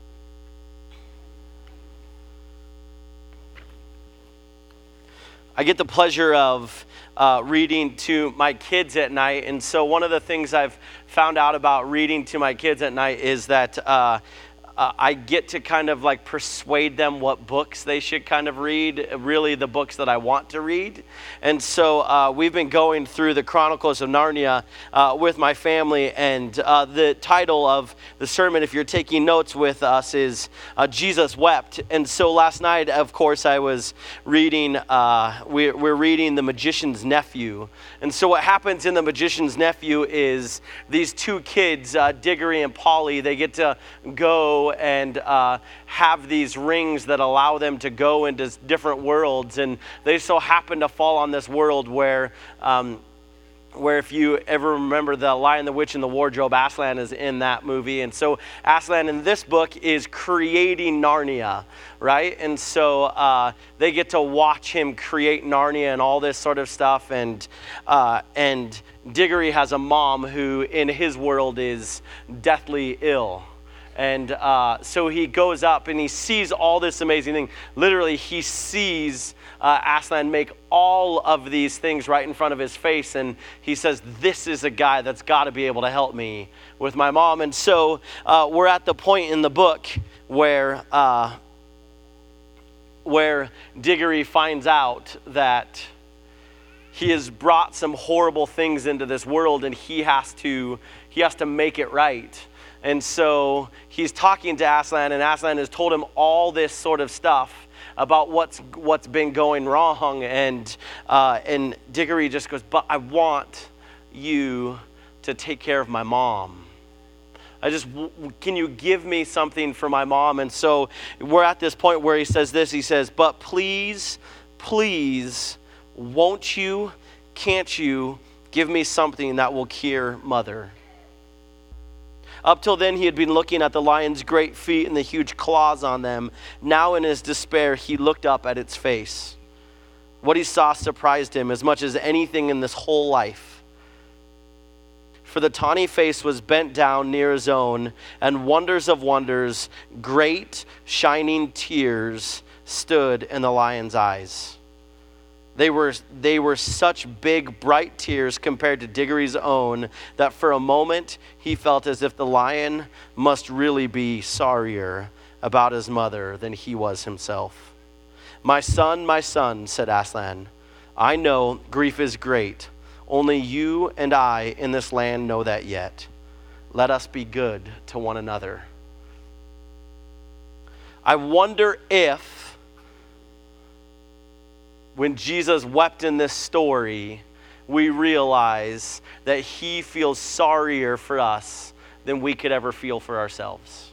[SPEAKER 3] I get the pleasure of uh, reading to my kids at night, and so one of the things I've found out about reading to my kids at night is that uh, Uh, I get to kind of like persuade them what books they should kind of read, really the books that I want to read. And so uh, we've been going through the Chronicles of Narnia uh, with my family, and uh, the title of the sermon, if you're taking notes with us, is uh, Jesus Wept. And so last night, of course, I was reading, uh, we're, we're reading The Magician's Nephew. And so what happens in The Magician's Nephew is these two kids, uh, Diggory and Polly, they get to go and uh, have these rings that allow them to go into different worlds, and they so happen to fall on this world where um, where if you ever remember The Lion, the Witch, and the Wardrobe, Aslan is in that movie. And so Aslan in this book is creating Narnia, right? And so uh, they get to watch him create Narnia and all this sort of stuff. And uh, and Diggory has a mom who in his world is deathly ill. And uh, so he goes up and he sees all this amazing thing. Literally, he sees uh, Aslan make all of these things right in front of his face. And he says, this is a guy that's got to be able to help me with my mom. And so uh, we're at the point in the book where, uh, where Diggory finds out that he has brought some horrible things into this world, and he has to, he has to make it right. And so he's talking to Aslan, and Aslan has told him all this sort of stuff about what's what's been going wrong. And uh, and Diggory just goes, but I want you to take care of my mom. I just, can you give me something for my mom? And so we're at this point where he says this. He says, but please, please, won't you, can't you give me something that will cure mother? Up till then, he had been looking at the lion's great feet and the huge claws on them. Now in his despair, he looked up at its face. What he saw surprised him as much as anything in this whole life. For the tawny face was bent down near his own, and wonders of wonders, great shining tears stood in the lion's eyes. They were, they were such big, bright tears compared to Diggory's own that for a moment he felt as if the lion must really be sorrier about his mother than he was himself. My son, my son, said Aslan, I know grief is great. Only you and I in this land know that yet. Let us be good to one another. I wonder if when Jesus wept in this story, we realize that he feels sorrier for us than we could ever feel for ourselves.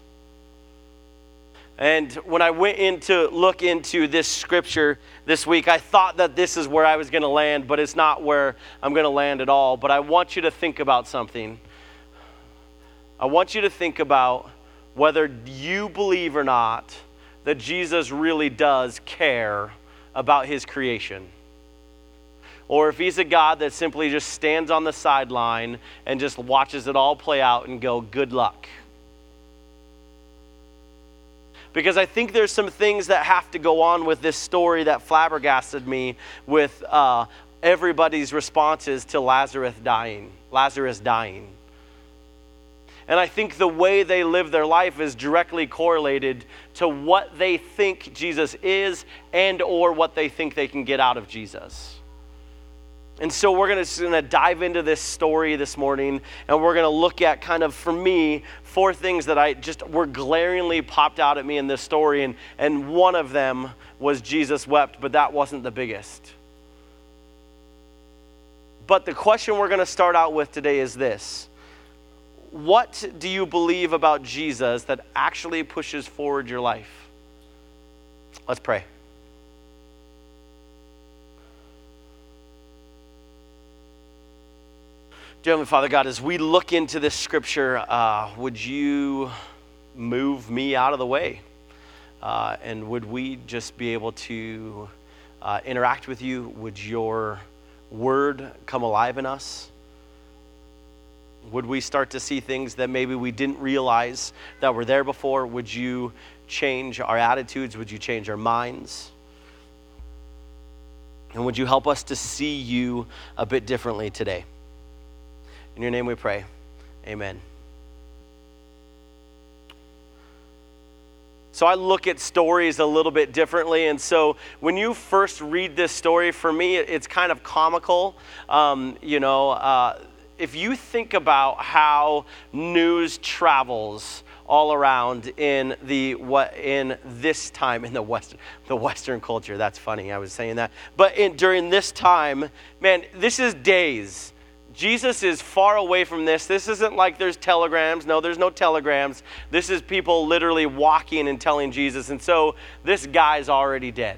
[SPEAKER 3] And when I went in to look into this scripture this week, I thought that this is where I was going to land, but it's not where I'm going to land at all. But I want you to think about something. I want you to think about whether you believe or not that Jesus really does care about his creation. Or if he's a God that simply just stands on the sideline and just watches it all play out and go, good luck. Because I think there's some things that have to go on with this story that flabbergasted me with uh, everybody's responses to Lazarus dying. Lazarus dying. And I think the way they live their life is directly correlated to what they think Jesus is and or what they think they can get out of Jesus. And so we're going to dive into this story this morning, and we're going to look at kind of, for me, four things that I just were glaringly popped out at me in this story. And, and one of them was Jesus wept, but that wasn't the biggest. But the question we're going to start out with today is this. What do you believe about Jesus that actually pushes forward your life? Let's pray. Dear Heavenly Father God, as we look into this scripture, uh, would you move me out of the way? Uh, and would we just be able to uh, interact with you? Would your word come alive in us? Would we start to see things that maybe we didn't realize that were there before? Would you change our attitudes? Would you change our minds? And would you help us to see you a bit differently today? In your name we pray. Amen. So I look at stories a little bit differently, and so when you first read this story, for me, it's kind of comical. Um, you know, uh, if you think about how news travels all around in the what in this time in the Western the Western culture, that's funny. I was saying that, but in during this time, man, this is days. Jesus is far away from this. This isn't like there's telegrams. No, there's no telegrams. This is people literally walking and telling Jesus. And so this guy's already dead.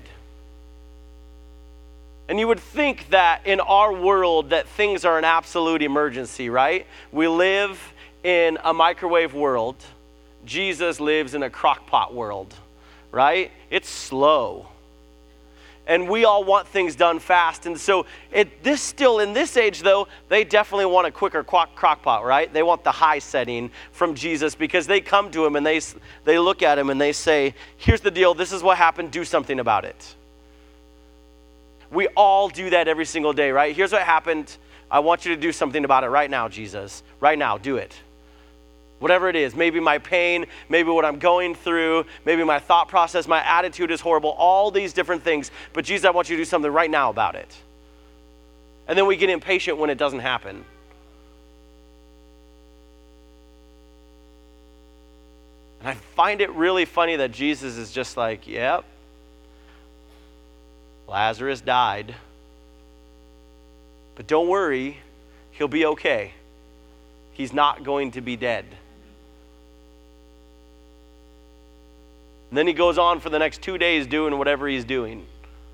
[SPEAKER 3] And you would think that in our world that things are an absolute emergency, right? We live in a microwave world. Jesus lives in a crock pot world, right? It's slow. And we all want things done fast. And so it, this still, in this age though, they definitely want a quicker crock, crock pot, right? They want the high setting from Jesus because they come to him and they, they look at him and they say, here's the deal, this is what happened, do something about it. We all do that every single day, right? Here's what happened, I want you to do something about it right now, Jesus. Right now, do it. Whatever it is, maybe my pain, maybe what I'm going through, maybe my thought process, my attitude is horrible, all these different things. But Jesus, I want you to do something right now about it. And then we get impatient when it doesn't happen. And I find it really funny that Jesus is just like, yep, Lazarus died. But don't worry, he'll be okay. He's not going to be dead. And then he goes on for the next two days doing whatever he's doing.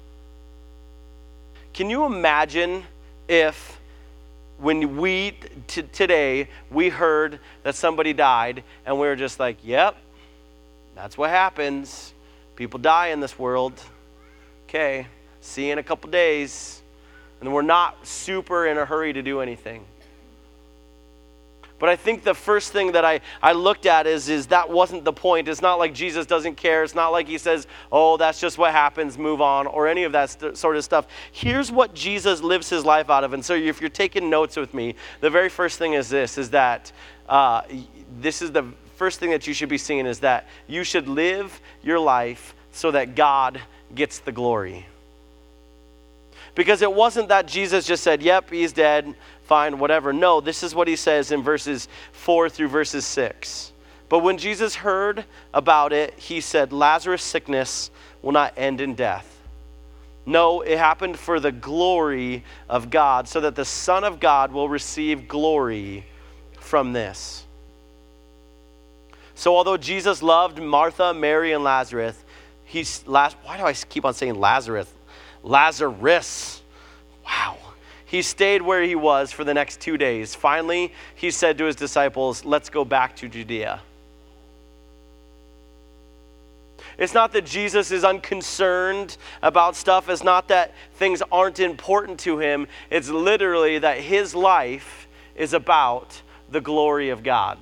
[SPEAKER 3] Can you imagine if when we, t- today, we heard that somebody died and we were just like, yep, that's what happens. People die in this world. Okay, see you in a couple days. And we're not super in a hurry to do anything. But I think the first thing that I, I looked at is, is that wasn't the point. It's not like Jesus doesn't care. It's not like he says, oh, that's just what happens, move on, or any of that st- sort of stuff. Here's what Jesus lives his life out of. And so if you're taking notes with me, the very first thing is this, is that uh, this is the first thing that you should be seeing is that you should live your life so that God gets the glory. Because it wasn't that Jesus just said, yep, he's dead, fine, whatever. No, this is what he says in verses four through verses six. But when Jesus heard about it, he said, Lazarus' sickness will not end in death. No, it happened for the glory of God, so that the Son of God will receive glory from this. So although Jesus loved Martha, Mary, and Lazarus, he's, why do I keep on saying Lazarus? Lazarus. Wow. He stayed where he was for the next two days. Finally, he said to his disciples, let's go back to Judea. It's not that Jesus is unconcerned about stuff. It's not that things aren't important to him. It's literally that his life is about the glory of God.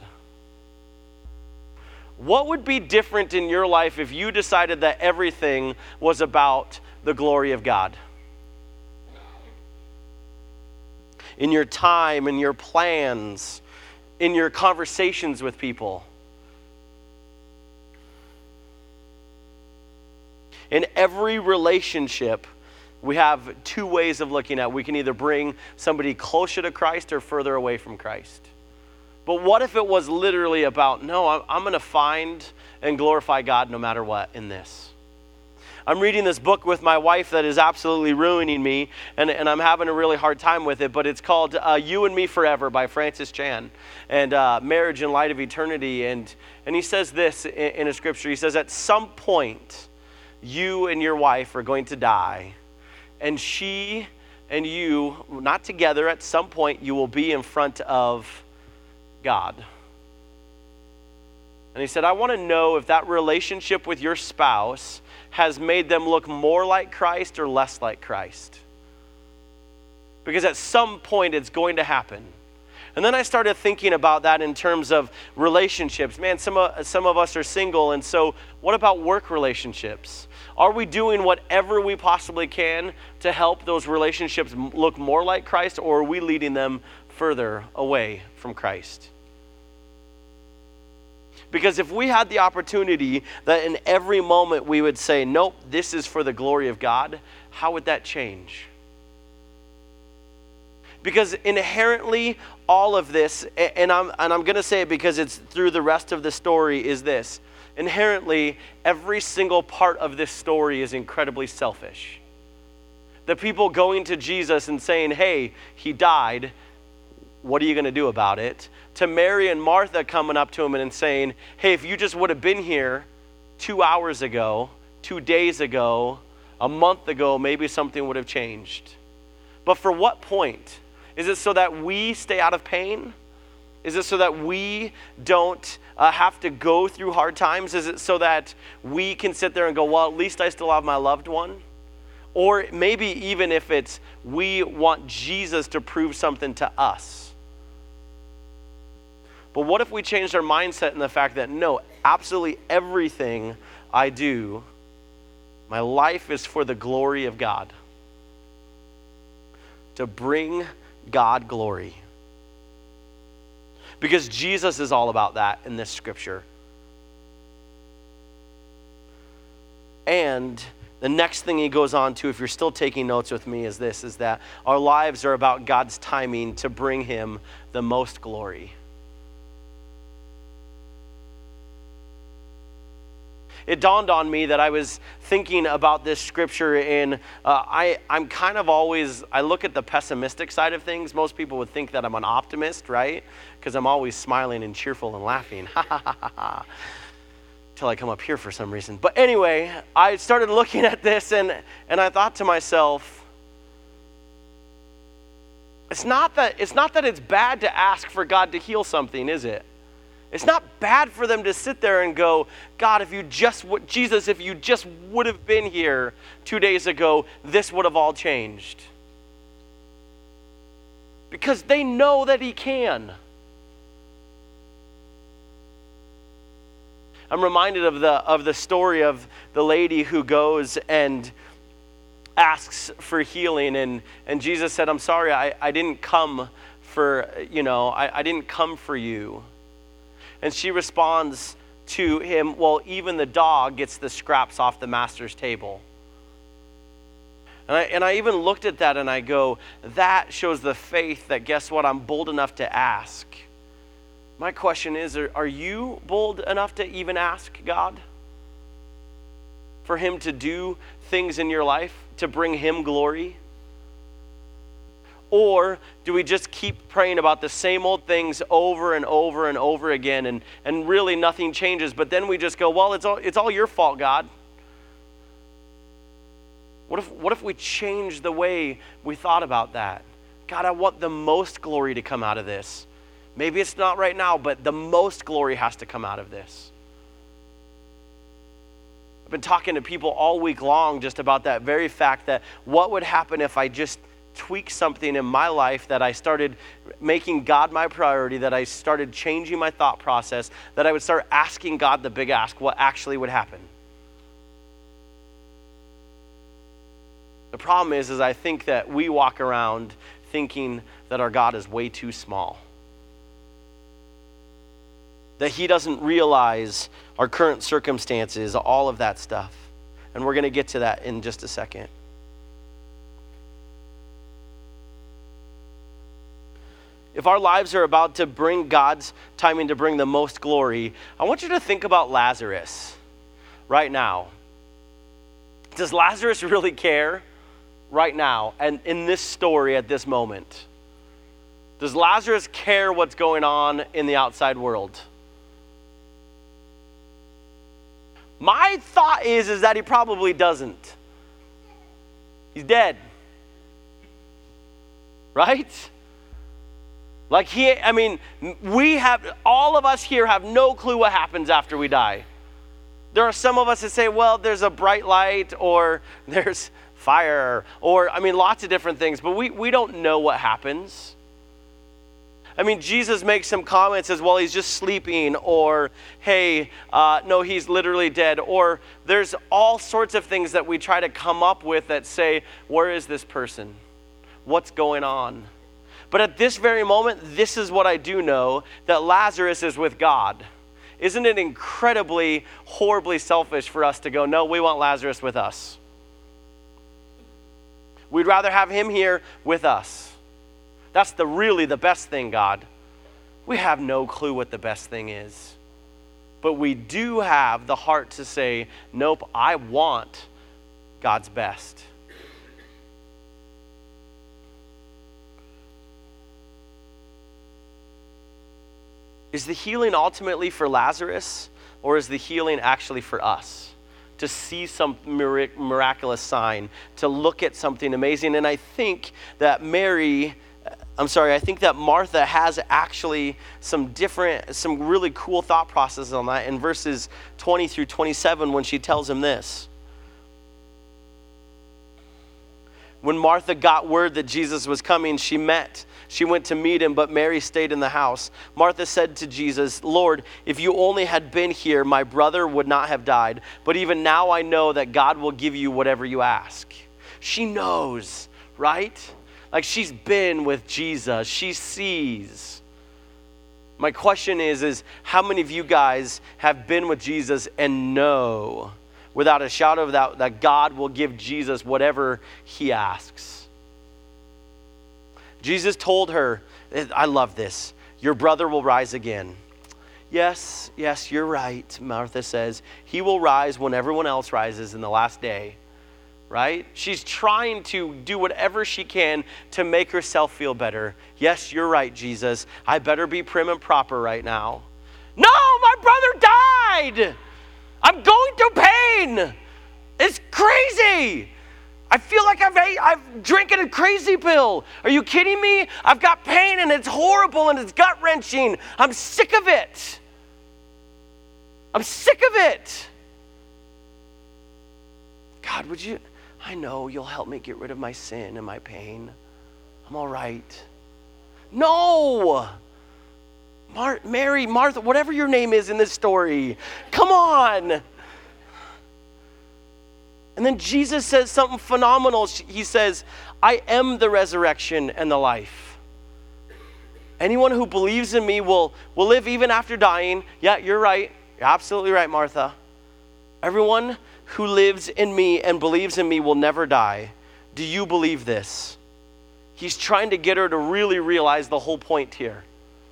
[SPEAKER 3] What would be different in your life if you decided that everything was about the glory of God? In your time, in your plans, in your conversations with people. In every relationship, we have two ways of looking at it. We can either bring somebody closer to Christ or further away from Christ. But what if it was literally about, no, I'm, I'm going to find and glorify God no matter what in this? I'm reading this book with my wife that is absolutely ruining me, and, and I'm having a really hard time with it, but it's called uh, You and Me Forever by Francis Chan, and uh, Marriage in Light of Eternity. And, and he says this in, in a scripture. He says, at some point, you and your wife are going to die, and she and you, not together, at some point, you will be in front of God. And he said, I want to know if that relationship with your spouse has made them look more like Christ or less like Christ. Because at some point it's going to happen. And then I started thinking about that in terms of relationships. Man, some of, some of us are single, and so what about work relationships? Are we doing whatever we possibly can to help those relationships look more like Christ, or are we leading them further away from Christ? Because if we had the opportunity that in every moment we would say, nope, this is for the glory of God, how would that change? Because inherently all of this, and I'm, and I'm going to say it because it's through the rest of the story, is this. Inherently, every single part of this story is incredibly selfish. The people going to Jesus and saying, hey, he died, what are you going to do about it? To Mary and Martha coming up to him and saying, hey, if you just would have been here two hours ago, two days ago, a month ago, maybe something would have changed. But for what point? Is it so that we stay out of pain? Is it so that we don't uh, have to go through hard times? Is it so that we can sit there and go, well, at least I still have my loved one? Or maybe even if it's we want Jesus to prove something to us. But what if we changed our mindset in the fact that, no, absolutely everything I do, my life is for the glory of God. To bring God glory. Because Jesus is all about that in this scripture. And the next thing he goes on to, if you're still taking notes with me, is this, is that our lives are about God's timing to bring him the most glory. It dawned on me that I was thinking about this scripture and uh, I, I'm kind of always, I look at the pessimistic side of things. Most people would think that I'm an optimist, right? Because I'm always smiling and cheerful and laughing. Ha ha ha ha ha. Till I come up here for some reason. But anyway, I started looking at this and, and I thought to myself, it's not that, it's not that it's bad to ask for God to heal something, is it? It's not bad for them to sit there and go, God, if you just would, Jesus, if you just would have been here two days ago, this would have all changed. Because they know that he can. I'm reminded of the of the story of the lady who goes and asks for healing, and, and Jesus said, I'm sorry, I, I didn't come for, you know, I, I didn't come for you. And she responds to him, well, even the dog gets the scraps off the master's table. And I, and I even looked at that and I go, that shows the faith that, guess what, I'm bold enough to ask. My question is, are, are you bold enough to even ask God for him to do things in your life to bring him glory? Or do we just keep praying about the same old things over and over and over again, and, and really nothing changes, but then we just go, well, it's all, it's all your fault, God. What if, what if we change the way we thought about that? God, I want the most glory to come out of this. Maybe it's not right now, but the most glory has to come out of this. I've been talking to people all week long just about that very fact, that what would happen if I just tweak something in my life, that I started making God my priority, that I started changing my thought process, that I would start asking God the big ask, what actually would happen? The problem is, is I think that we walk around thinking that our God is way too small. that he doesn't realize our current circumstances, all of that stuff. And we're going to get to that in just a second. If our lives are about to bring God's timing to bring the most glory, I want you to think about Lazarus right now. Does Lazarus really care right now and in this story at this moment? Does Lazarus care what's going on in the outside world? My thought is, is that he probably doesn't. He's dead. Right? Like he, I mean, we have, all of us here have no clue what happens after we die. There are some of us that say, well, there's a bright light or there's fire or, I mean, lots of different things, but we, we don't know what happens. I mean, Jesus makes some comments as well, he's just sleeping, or, hey, uh, no, he's literally dead, or there's all sorts of things that we try to come up with that say, where is this person? What's going on? But at this very moment, this is what I do know, that Lazarus is with God. Isn't it incredibly, horribly selfish for us to go, no, we want Lazarus with us. We'd rather have him here with us. That's the really the best thing, God. We have no clue what the best thing is. But we do have the heart to say, nope, I want God's best. Is the healing ultimately for Lazarus, or is the healing actually for us? To see some mirac- miraculous sign, to look at something amazing. And I think that Mary, I'm sorry, I think that Martha has actually some different, some really cool thought processes on that in verses twenty through twenty-seven when she tells him this. When Martha got word that Jesus was coming, she met. She went to meet him, but Mary stayed in the house. Martha said to Jesus, Lord, if you only had been here, my brother would not have died. But even now I know that God will give you whatever you ask. She knows, right? Like she's been with Jesus. She sees. My question is, is how many of you guys have been with Jesus and know without a shadow of doubt that God will give Jesus whatever he asks? Jesus told her, I love this, your brother will rise again. Yes, yes, you're right, Martha says. He will rise when everyone else rises in the last day, right? She's trying to do whatever she can to make herself feel better. Yes, you're right, Jesus. I better be prim and proper right now. No, my brother died. I'm going through pain. It's crazy. I feel like I've ate, I've drinking a crazy pill. Are you kidding me? I've got pain and it's horrible and it's gut wrenching. I'm sick of it. I'm sick of it. God, would you, I know you'll help me get rid of my sin and my pain. I'm all right. No. Mar- Mary, Martha, whatever your name is in this story. Come on. And then Jesus says something phenomenal. He says, I am the resurrection and the life. Anyone who believes in me will, will live even after dying. Yeah, you're right. You're absolutely right, Martha. Everyone who lives in me and believes in me will never die. Do you believe this? He's trying to get her to really realize the whole point here.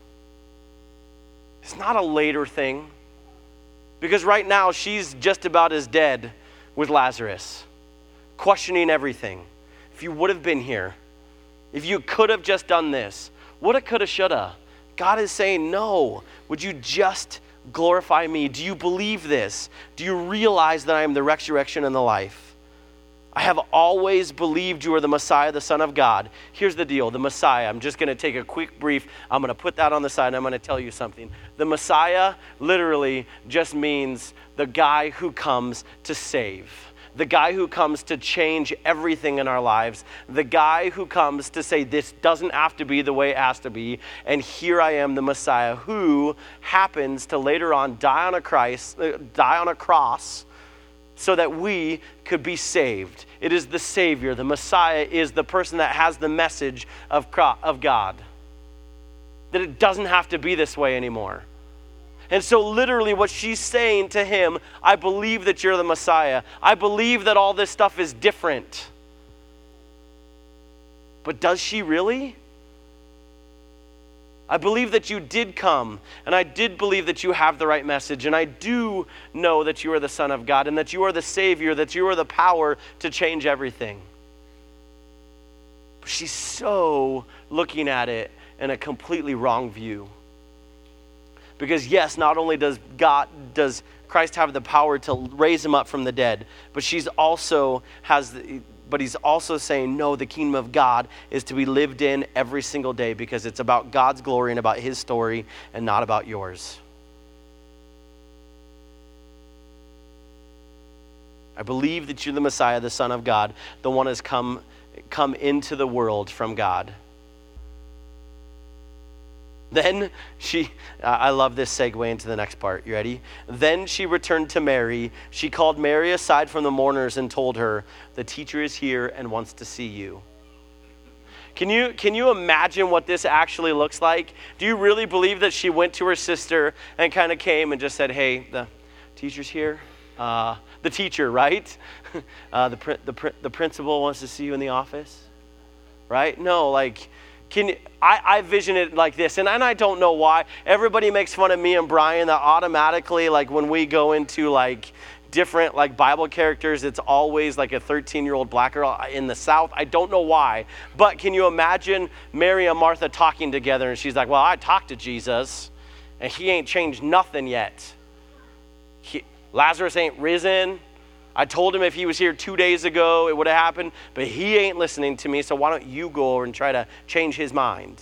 [SPEAKER 3] It's not a later thing. Because right now she's just about as dead with Lazarus, questioning everything. If you would have been here, if you could have just done this, woulda, coulda, shoulda. God is saying, no, would you just glorify me? Do you believe this? Do you realize that I am the resurrection and the life? I have always believed you are the Messiah, the Son of God. Here's the deal, the Messiah. I'm just going to take a quick brief. I'm going to put that on the side and I'm going to tell you something. The Messiah literally just means the guy who comes to save. The guy who comes to change everything in our lives. The guy who comes to say this doesn't have to be the way it has to be. And here I am, the Messiah, who happens to later on die on a Christ, uh, die on a cross so that we could be saved. It is the Savior. The Messiah is the person that has the message of, of God. That it doesn't have to be this way anymore. And so literally what she's saying to him, I believe that you're the Messiah. I believe that all this stuff is different. But does she really? I believe that you did come, and I did believe that you have the right message, and I do know that you are the Son of God, and that you are the Savior, that you are the power to change everything. But she's so looking at it in a completely wrong view. Because yes, not only does God, does Christ have the power to raise him up from the dead, but she's also has the, but he's also saying, no, the kingdom of God is to be lived in every single day because it's about God's glory and about his story and not about yours. I believe that you're the Messiah, the Son of God, the one has come, come into the world from God. Then she, I love this segue into the next part. You ready? Then she returned to Mary. She called Mary aside from the mourners and told her, the teacher is here and wants to see you. Can you, can you imagine what this actually looks like? Do you really believe that she went to her sister and kind of came and just said, hey, the teacher's here? Uh, the teacher, right? uh, the, the, the principal wants to see you in the office? Right? No, like... Can I, I vision it like this, and, and I don't know why. Everybody makes fun of me and Brian that automatically, like when we go into like different like Bible characters, it's always like a thirteen-year-old black girl in the South. I don't know why. But can you imagine Mary and Martha talking together, and she's like, well, I talked to Jesus, and he ain't changed nothing yet. He, Lazarus ain't risen. I told him if he was here two days ago, it would have happened, but he ain't listening to me, so why don't you go over and try to change his mind?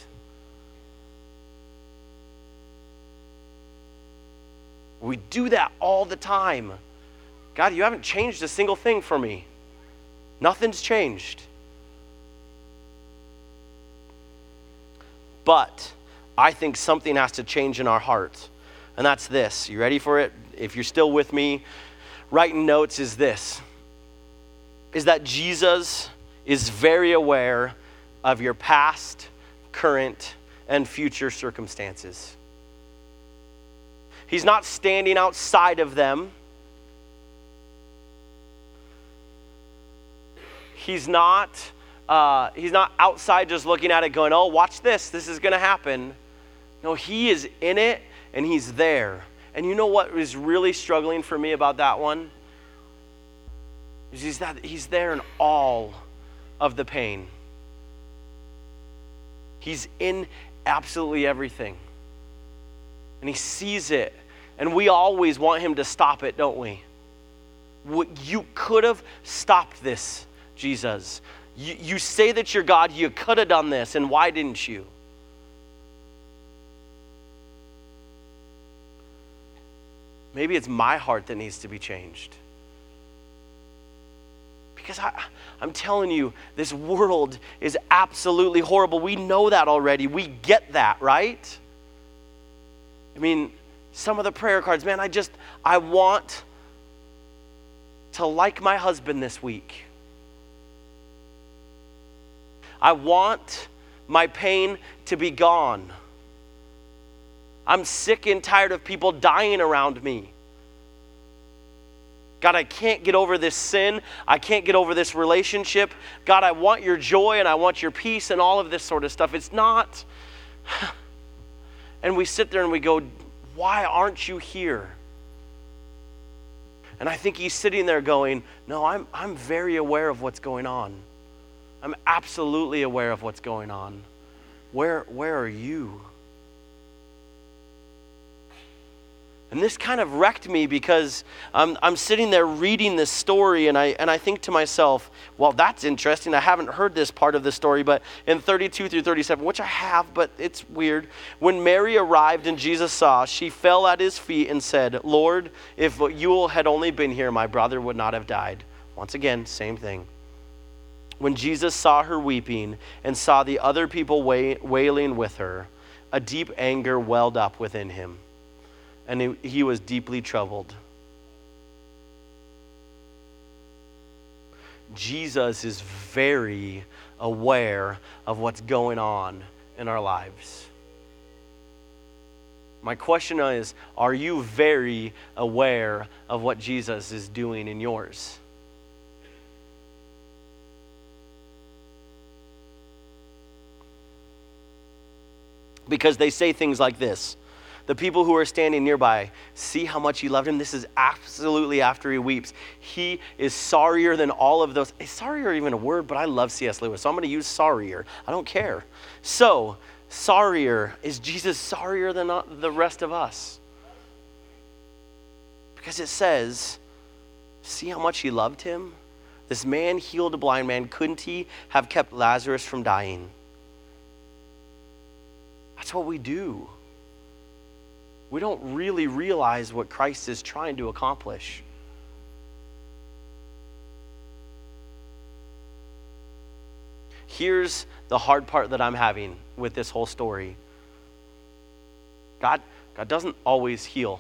[SPEAKER 3] We do that all the time. God, you haven't changed a single thing for me. Nothing's changed. But I think something has to change in our heart, and that's this. You ready for it? If you're still with me, writing notes is this, is that Jesus is very aware of your past, current, and future circumstances. He's not standing outside of them. He's not, uh, he's not outside just looking at it going, oh, watch this, this is going to happen. No, he is in it, and he's there. And you know what is really struggling for me about that one? Is he's, that, he's there in all of the pain. He's in absolutely everything. And he sees it. And we always want him to stop it, don't we? You could have stopped this, Jesus. You, you say that you're God, you could have done this, and why didn't you? Maybe it's my heart that needs to be changed. Because I, I'm telling you, this world is absolutely horrible. We know that already. We get that, right? I mean, some of the prayer cards, man, I just, I want to like my husband this week. I want my pain to be gone. I'm sick and tired of people dying around me. God, I can't get over this sin. I can't get over this relationship. God, I want your joy and I want your peace and all of this sort of stuff. It's not. And we sit there and we go, why aren't you here? And I think he's sitting there going, no, I'm, I'm very aware of what's going on. I'm absolutely aware of what's going on. Where, where are you? And this kind of wrecked me because I'm, I'm sitting there reading this story and I, and I think to myself, well, that's interesting. I haven't heard this part of the story, but in thirty-two through thirty-seven, which I have, but it's weird. When Mary arrived and Jesus saw, she fell at his feet and said, Lord, if you had only been here, my brother would not have died. Once again, same thing. When Jesus saw her weeping and saw the other people wailing with her, a deep anger welled up within him. And he, he was deeply troubled. Jesus is very aware of what's going on in our lives. My question is, are you very aware of what Jesus is doing in yours? Because they say things like this. The people who are standing nearby, see how much he loved him? This is absolutely after he weeps. He is sorrier than all of those. Is sorrier even a word? But I love C S Lewis, so I'm going to use sorrier. I don't care. So, sorrier. Is Jesus sorrier than the rest of us? Because it says, see how much he loved him? This man healed a blind man. Couldn't he have kept Lazarus from dying? That's what we do. We don't really realize what Christ is trying to accomplish. Here's the hard part that I'm having with this whole story. God, God doesn't always heal.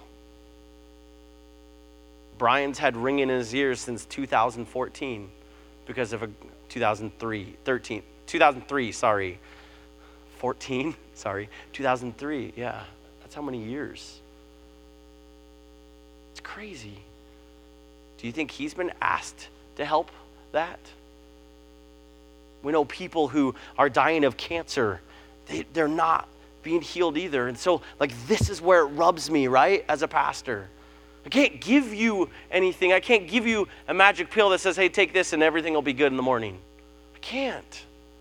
[SPEAKER 3] Brian's had ringing in his ears since two thousand fourteen because of a two thousand three, thirteen, two thousand three, sorry. fourteen, sorry, two thousand three, yeah. That's how many years. It's crazy. Do you think he's been asked to help that? We know people who are dying of cancer. They, they're not being healed either. And so, like, this is where it rubs me, right, as a pastor. I can't give you anything. I can't give you a magic pill that says, hey, take this and everything will be good in the morning. I can't.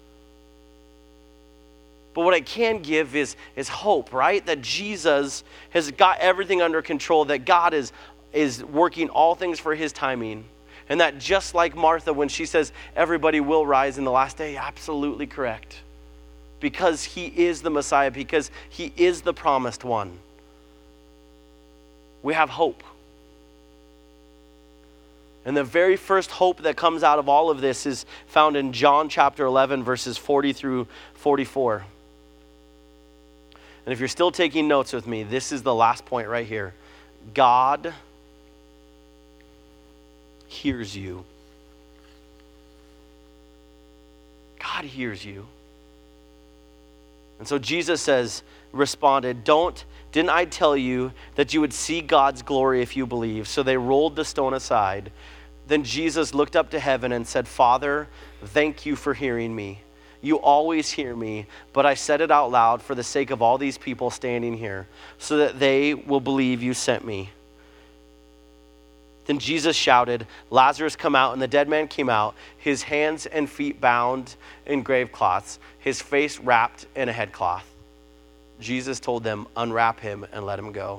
[SPEAKER 3] But what I can give is, is hope, right? That Jesus has got everything under control, that God is, is working all things for his timing. And that just like Martha, when she says everybody will rise in the last day, absolutely correct. Because he is the Messiah, because he is the promised one. We have hope. And the very first hope that comes out of all of this is found in John chapter eleven, verses forty through forty-four. And if you're still taking notes with me, this is the last point right here. God hears you. God hears you. And so Jesus says, responded, don't, didn't I tell you that you would see God's glory if you believe? So they rolled the stone aside. Then Jesus looked up to heaven and said, Father, thank you for hearing me. You always hear me, but I said it out loud for the sake of all these people standing here, so that they will believe you sent me. Then Jesus shouted, Lazarus, come out. And the dead man came out, his hands and feet bound in grave cloths, his face wrapped in a headcloth. Jesus told them, unwrap him and let him go.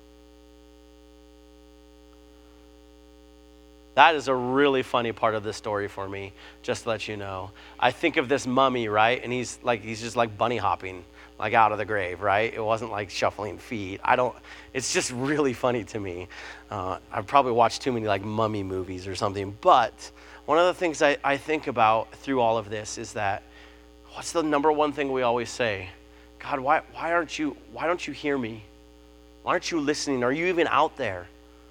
[SPEAKER 3] That is a really funny part of this story for me, just to let you know. I think of this mummy, right? And he's like, he's just like bunny hopping, like out of the grave, right? It wasn't like shuffling feet. I don't, it's just really funny to me. Uh, I've probably watched too many like mummy movies or something. But one of the things I, I think about through all of this is that, what's the number one thing we always say? God, why, why aren't you, why don't you hear me? Why aren't you listening? Are you even out there?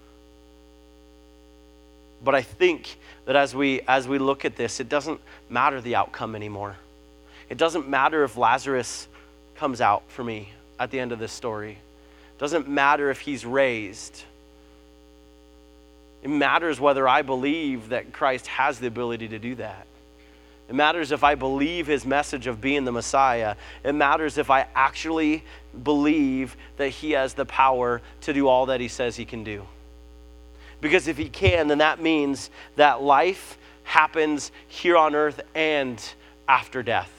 [SPEAKER 3] But I think that as we as we look at this, it doesn't matter the outcome anymore. It doesn't matter if Lazarus comes out for me at the end of this story. It doesn't matter if he's raised. It matters whether I believe that Christ has the ability to do that. It matters if I believe his message of being the Messiah. It matters if I actually believe that he has the power to do all that he says he can do. Because if he can, then that means that life happens here on earth and after death.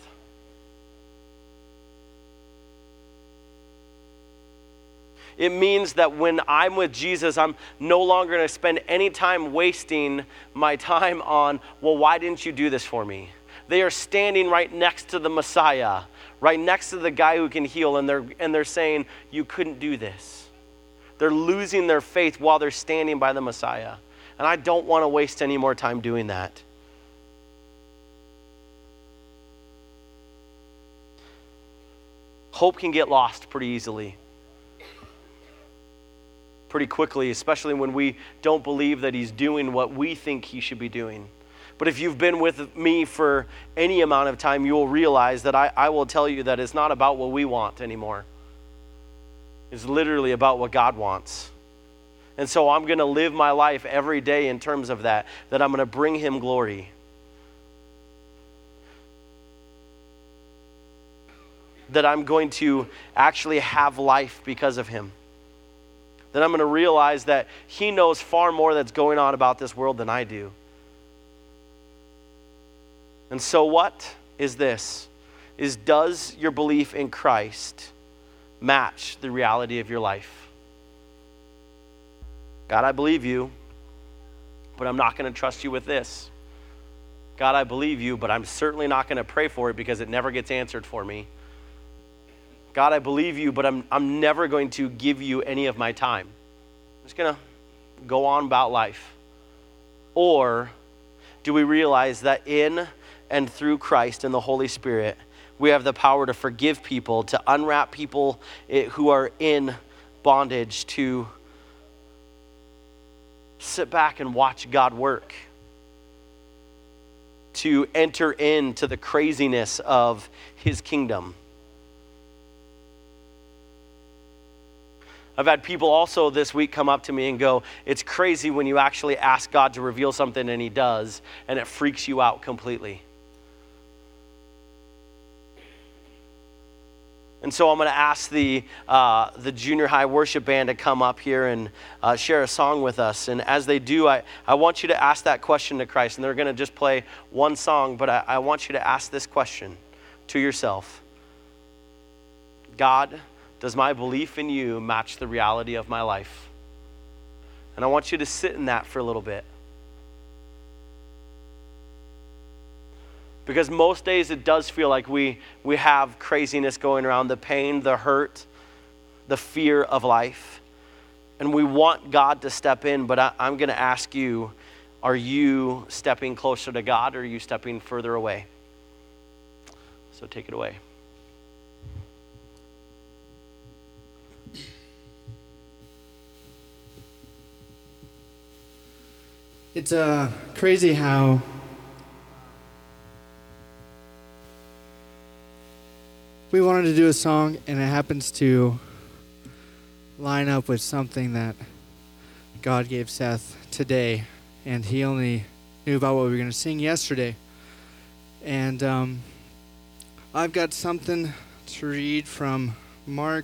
[SPEAKER 3] It means that when I'm with Jesus, I'm no longer going to spend any time wasting my time on, well, why didn't you do this for me? They are standing right next to the Messiah, right next to the guy who can heal, and they're and they're saying, you couldn't do this. They're losing their faith while they're standing by the Messiah. And I don't want to waste any more time doing that. Hope can get lost pretty easily. Pretty quickly, especially when we don't believe that he's doing what we think he should be doing. But if you've been with me for any amount of time, you will realize that I, I will tell you that it's not about what we want anymore. is literally about what God wants. And so I'm going to live my life every day in terms of that, that I'm going to bring him glory. That I'm going to actually have life because of him. That I'm going to realize that he knows far more that's going on about this world than I do. And so what is this? Is does your belief in Christ match the reality of your life? God, I believe you, but I'm not going to trust you with this. God, I believe you, but I'm certainly not going to pray for it because it never gets answered for me. God, I believe you, but I'm, I'm never going to give you any of my time. I'm just going to go on about life. Or do we realize that in and through Christ and the Holy Spirit, we have the power to forgive people, to unwrap people who are in bondage, to sit back and watch God work, to enter into the craziness of his kingdom. I've had people also this week come up to me and go, it's crazy when you actually ask God to reveal something and he does, and it freaks you out completely. And so I'm going to ask the uh, the junior high worship band to come up here and uh, share a song with us. And as they do, I, I want you to ask that question to Christ. And they're going to just play one song, but I, I want you to ask this question to yourself. God, does my belief in you match the reality of my life? And I want you to sit in that for a little bit. Because most days it does feel like we, we have craziness going around, the pain, the hurt, the fear of life. And we want God to step in, but I, I'm going to ask you, are you stepping closer to God or are you stepping further away? So take it away.
[SPEAKER 8] It's uh, crazy how we wanted to do a song and it happens to line up with something that God gave Seth today, and he only knew about what we were going to sing yesterday. And um, I've got something to read from Mark.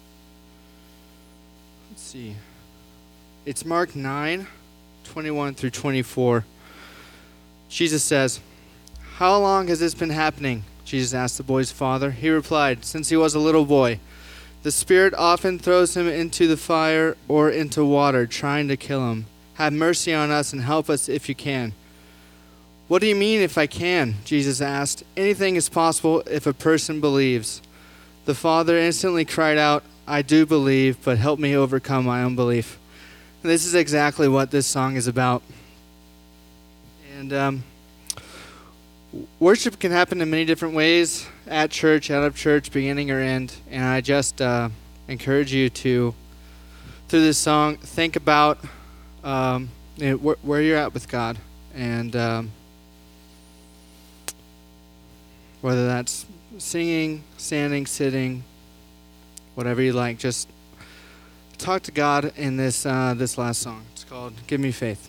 [SPEAKER 8] Let's see. It's Mark nine, twenty-one through twenty-four. Jesus says, "How long has this been happening?" Jesus asked the boy's father. He replied, "Since he was a little boy. The Spirit often throws him into the fire or into water, trying to kill him. Have mercy on us and help us if you can." "What do you mean, if I can?" Jesus asked. "Anything is possible if a person believes." The father instantly cried out, "I do believe, but help me overcome my unbelief." And this is exactly what this song is about. And um, worship can happen in many different ways, at church, out of church, beginning or end. And I just uh, encourage you to, through this song, think about um, you know, wh- where you're at with God. And um, whether that's singing, standing, sitting, whatever you like, just talk to God in this uh, this last song. It's called "Give Me Faith."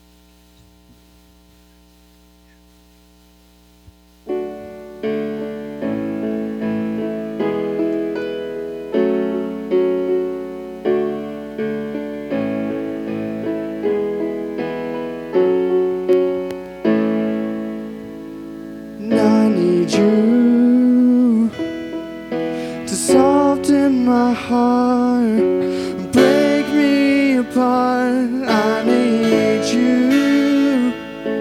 [SPEAKER 8] I need you to soften my heart, break me apart. I need you,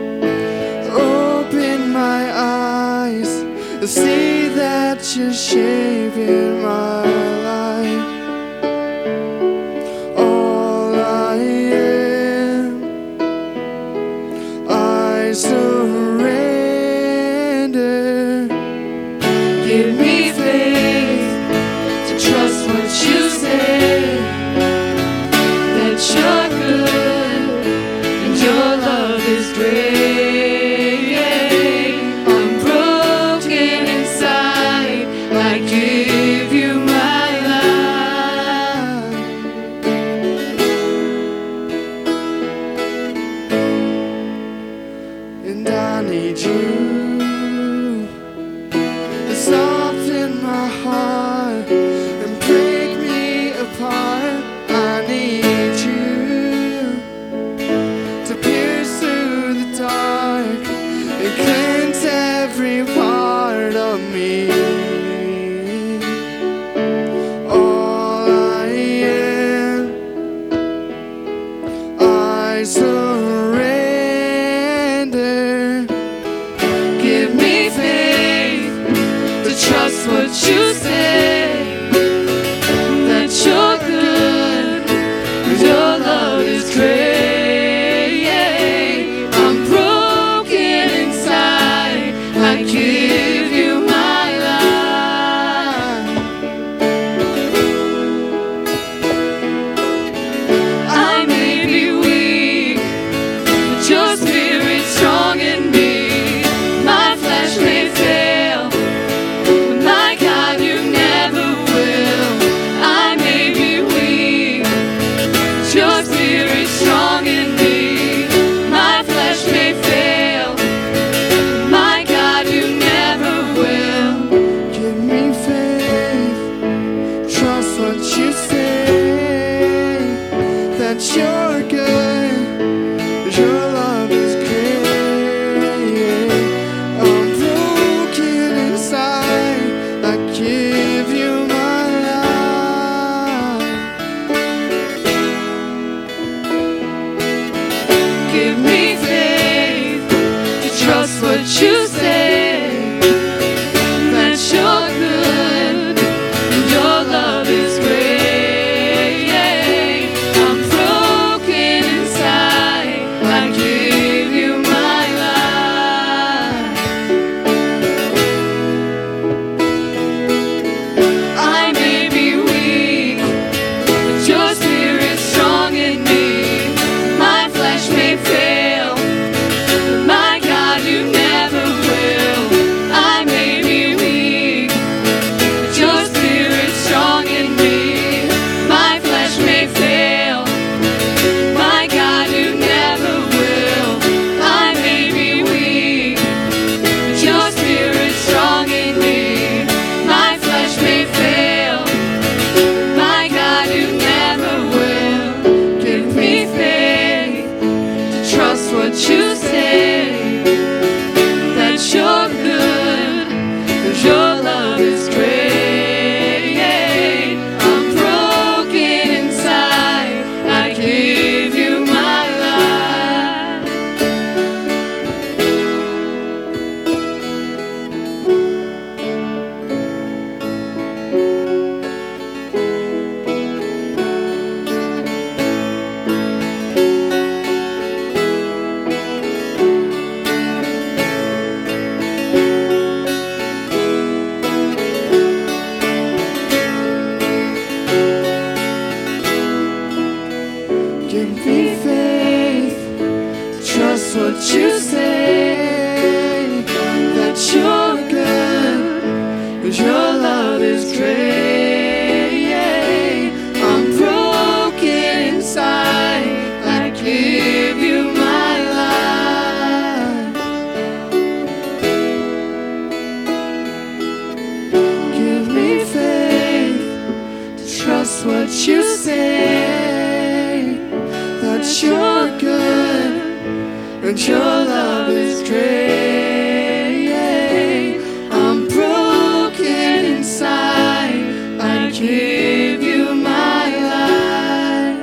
[SPEAKER 8] open my eyes, see that you're shaping my life. All I am, I surrender. Give me faith to trust what you say, that you're good and your love is great. I'm broken inside, I give you my I need you to soften my heart and break me apart. I need you to pierce through the dark and cleanse every part of me. All I am, I surrender. Give me faith to trust what you say, that you're good, your love is great. I'm broken inside, I give you my life. I may be weak, but your spirit's strong in me. My flesh may fail, but my God, you never will. I may be weak, but your spirit's strong in me. My flesh may fail, but my God, you never will. Give me faith, trust what you say, that you're good, your love is great. I'm broken inside, I give you my life. Give me faith to trust what you say, that you're good, your love is great. I'm broken inside, I give you my life. I may be weak, but your spirit's strong in me. My flesh may fail, but my God, you never will. I may be weak, but your spirit's strong in me. My flesh may fail, but my God, you never will. I may be weak, but your spirit's strong in me. My flesh may fail, but my God, you never will. Give me faith to trust what you say, that you're good, that your love is great. I'm broken inside, I give you my life. Give me faith to trust what you say, that you're good, that your love is great. I'm broken inside, I give you my life. Give me faith to trust what you say, that you're good, and your love is great. I'm broken inside, I give you my life.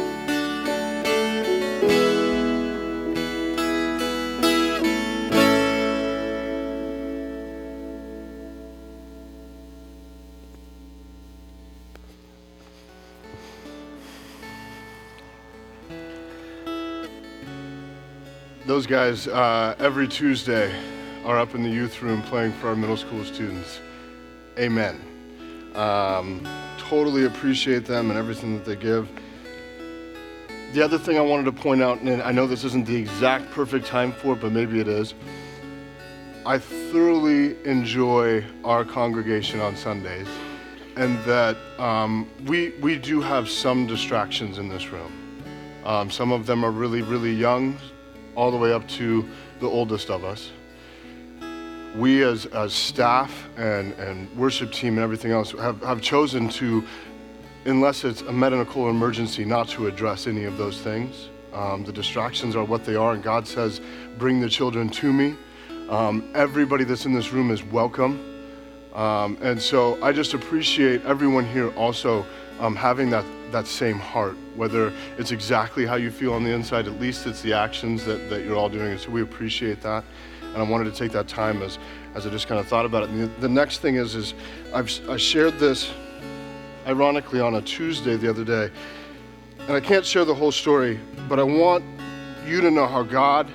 [SPEAKER 2] Those guys, uh, every Tuesday, are up in the youth room playing for our middle school students. Amen. Um, totally appreciate them and everything that they give. The other thing I wanted to point out, and I know this isn't the exact perfect time for it, but maybe it is. I thoroughly enjoy our congregation on Sundays, and that um, we, we do have some distractions in this room. Um, some of them are really, really young, all the way up to the oldest of us. We as, as staff and, and worship team and everything else have, have chosen to, unless it's a medical emergency, not to address any of those things. Um, the distractions are what they are, and God says, bring the children to me. Um, everybody that's in this room is welcome. Um, and so I just appreciate everyone here also um, having that, that same heart, whether it's exactly how you feel on the inside, at least it's the actions that, that you're all doing. And so we appreciate that. And I wanted to take that time as, as I just kind of thought about it. And the, the next thing is, is I've, I shared this, ironically, on a Tuesday the other day. And I can't share the whole story, but I want you to know how God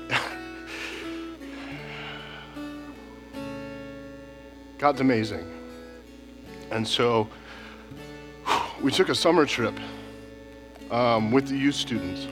[SPEAKER 2] God's amazing. And so we took a summer trip um, with the youth students.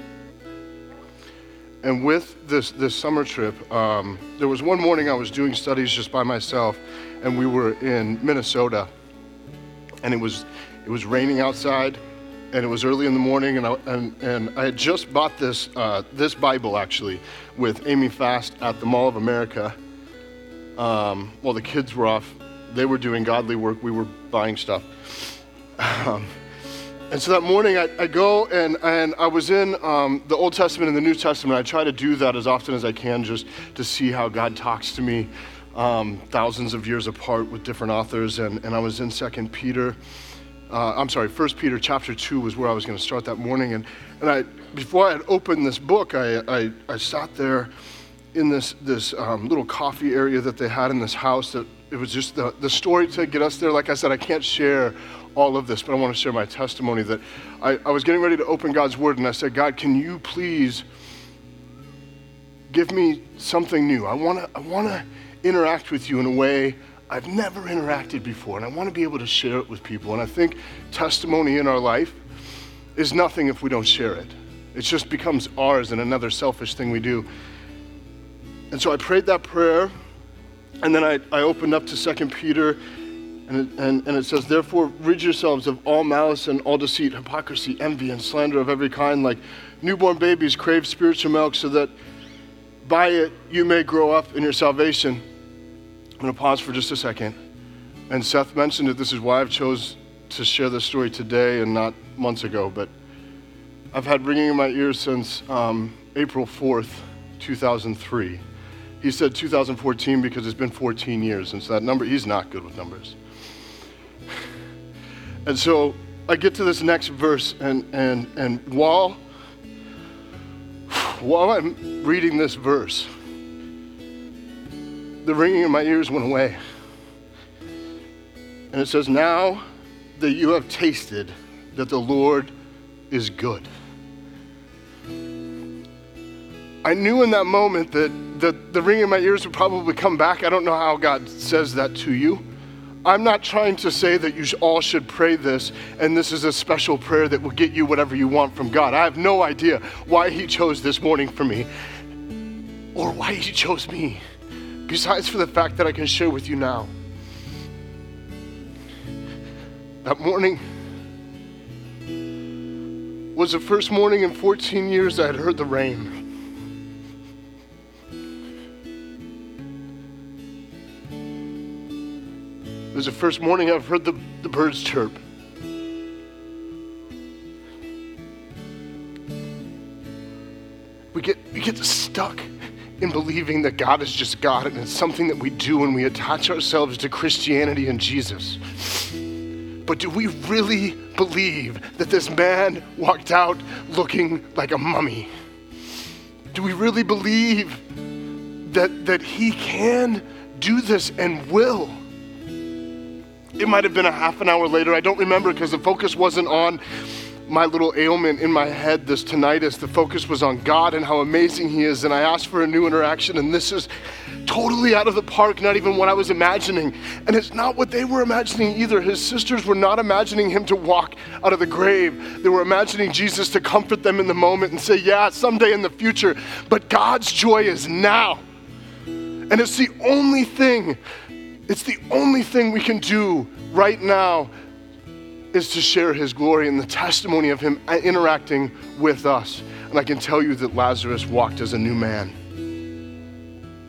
[SPEAKER 2] And with this, this summer trip, um, there was one morning I was doing studies just by myself, and we were in Minnesota. And it was it was raining outside, and it was early in the morning, and I, and, and I had just bought this uh, this Bible, actually, with Amy Fast at the Mall of America. Um, while the kids were off, they were doing godly work, we were buying stuff. Um, and so that morning I, I go and, and I was in um, the Old Testament and the New Testament. I try to do that as often as I can just to see how God talks to me um, thousands of years apart with different authors. And, and I was in Second Peter, uh, I'm sorry, First Peter chapter two was where I was going to start that morning. And, and I, before I had opened this book, I, I, I sat there in this this um, little coffee area that they had in this house. That it was just the, the story to get us there. Like I said, I can't share all of this, but I want to share my testimony that I, I was getting ready to open God's word, and I said, God, can you please give me something new? I want to I want to interact with you in a way I've never interacted before, and I want to be able to share it with people. And I think testimony in our life is nothing if we don't share it. It just becomes ours and another selfish thing we do. And so I prayed that prayer, and then I, I opened up to Second Peter, and it, and, and it says, therefore rid yourselves of all malice and all deceit, hypocrisy, envy, and slander of every kind. Like newborn babies crave spiritual milk, so that by it you may grow up in your salvation. I'm going to pause for just a second. And Seth mentioned it. This is why I've chose to share this story today and not months ago. But I've had ringing in my ears since um, April fourth, two thousand three. He said two thousand fourteen because it's been fourteen years, and so that number, he's not good with numbers. And so I get to this next verse, and and and while while I'm reading this verse, the ringing in my ears went away. And it says, now that you have tasted that the Lord is good. I knew in that moment that, that the ringing in my ears would probably come back. I don't know how God says that to you. I'm not trying to say that you all should pray this and this is a special prayer that will get you whatever you want from God. I have no idea why he chose this morning for me or why he chose me, besides for the fact that I can share with you now. That morning was the first morning in fourteen years I had heard the rain. It was the first morning I've heard the, the birds chirp. We get we get stuck in believing that God is just God, and it's something that we do when we attach ourselves to Christianity and Jesus. But do we really believe that this man walked out looking like a mummy? Do we really believe that, that he can do this and will? It might have been a half an hour later. I don't remember because the focus wasn't on my little ailment in my head, this tinnitus. The focus was on God and how amazing he is. And I asked for a new interaction, and this is totally out of the park, not even what I was imagining. And it's not what they were imagining either. His sisters were not imagining him to walk out of the grave. They were imagining Jesus to comfort them in the moment and say, yeah, someday in the future. But God's joy is now. And it's the only thing It's the only thing we can do right now is to share his glory and the testimony of him interacting with us. And I can tell you that Lazarus walked as a new man.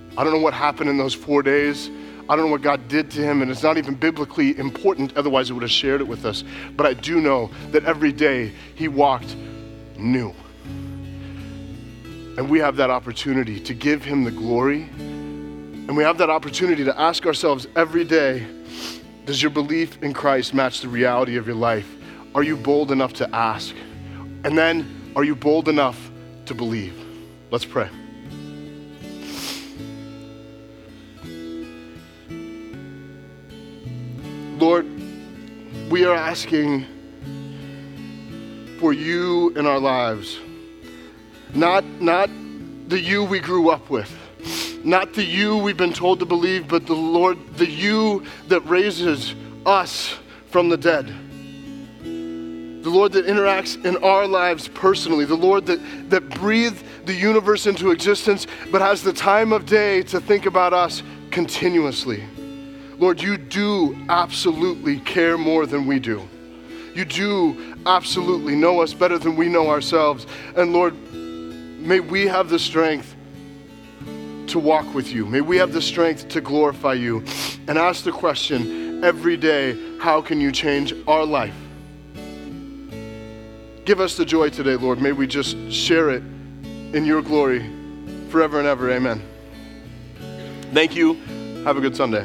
[SPEAKER 2] I don't know what happened in those four days. I don't know what God did to him, and it's not even biblically important, otherwise he would have shared it with us. But I do know that every day he walked new. And we have that opportunity to give him the glory. And we have that opportunity to ask ourselves every day, does your belief in Christ match the reality of your life? Are you bold enough to ask? And then, are you bold enough to believe? Let's pray. Lord, we are asking for you in our lives. Not, not the you we grew up with, not the you we've been told to believe, but the Lord, the you that raises us from the dead. The Lord that interacts in our lives personally, the Lord that, that breathed the universe into existence, but has the time of day to think about us continuously. Lord, you do absolutely care more than we do. You do absolutely know us better than we know ourselves. And Lord, may we have the strength to walk with you. May we have the strength to glorify you and ask the question every day, how can you change our life? Give us the joy today, Lord. May we just share it in your glory forever and ever. Amen. Thank you. Have a good Sunday.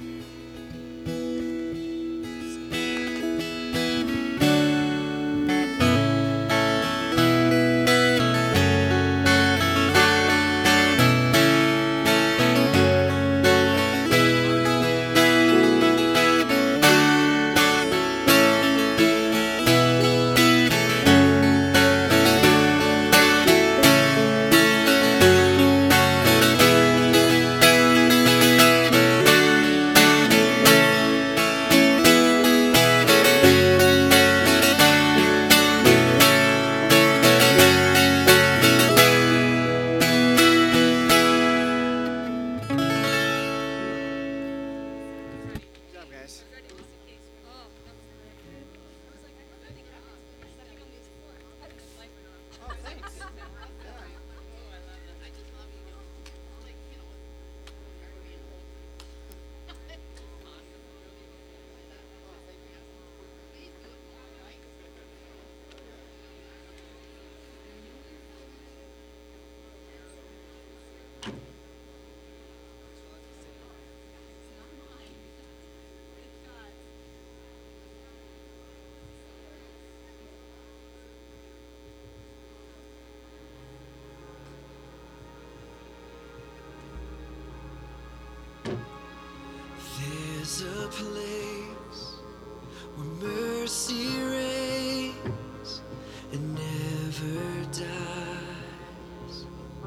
[SPEAKER 1] There's a place where mercy reigns and never dies.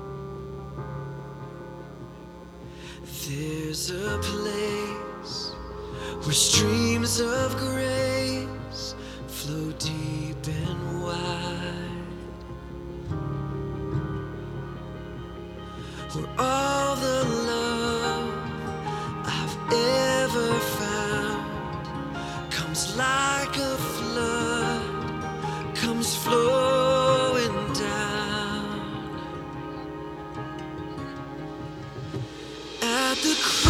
[SPEAKER 1] There's a place where streams of grace flow deep and wide, where all the love I've ever found comes like a flood, comes flowing down at the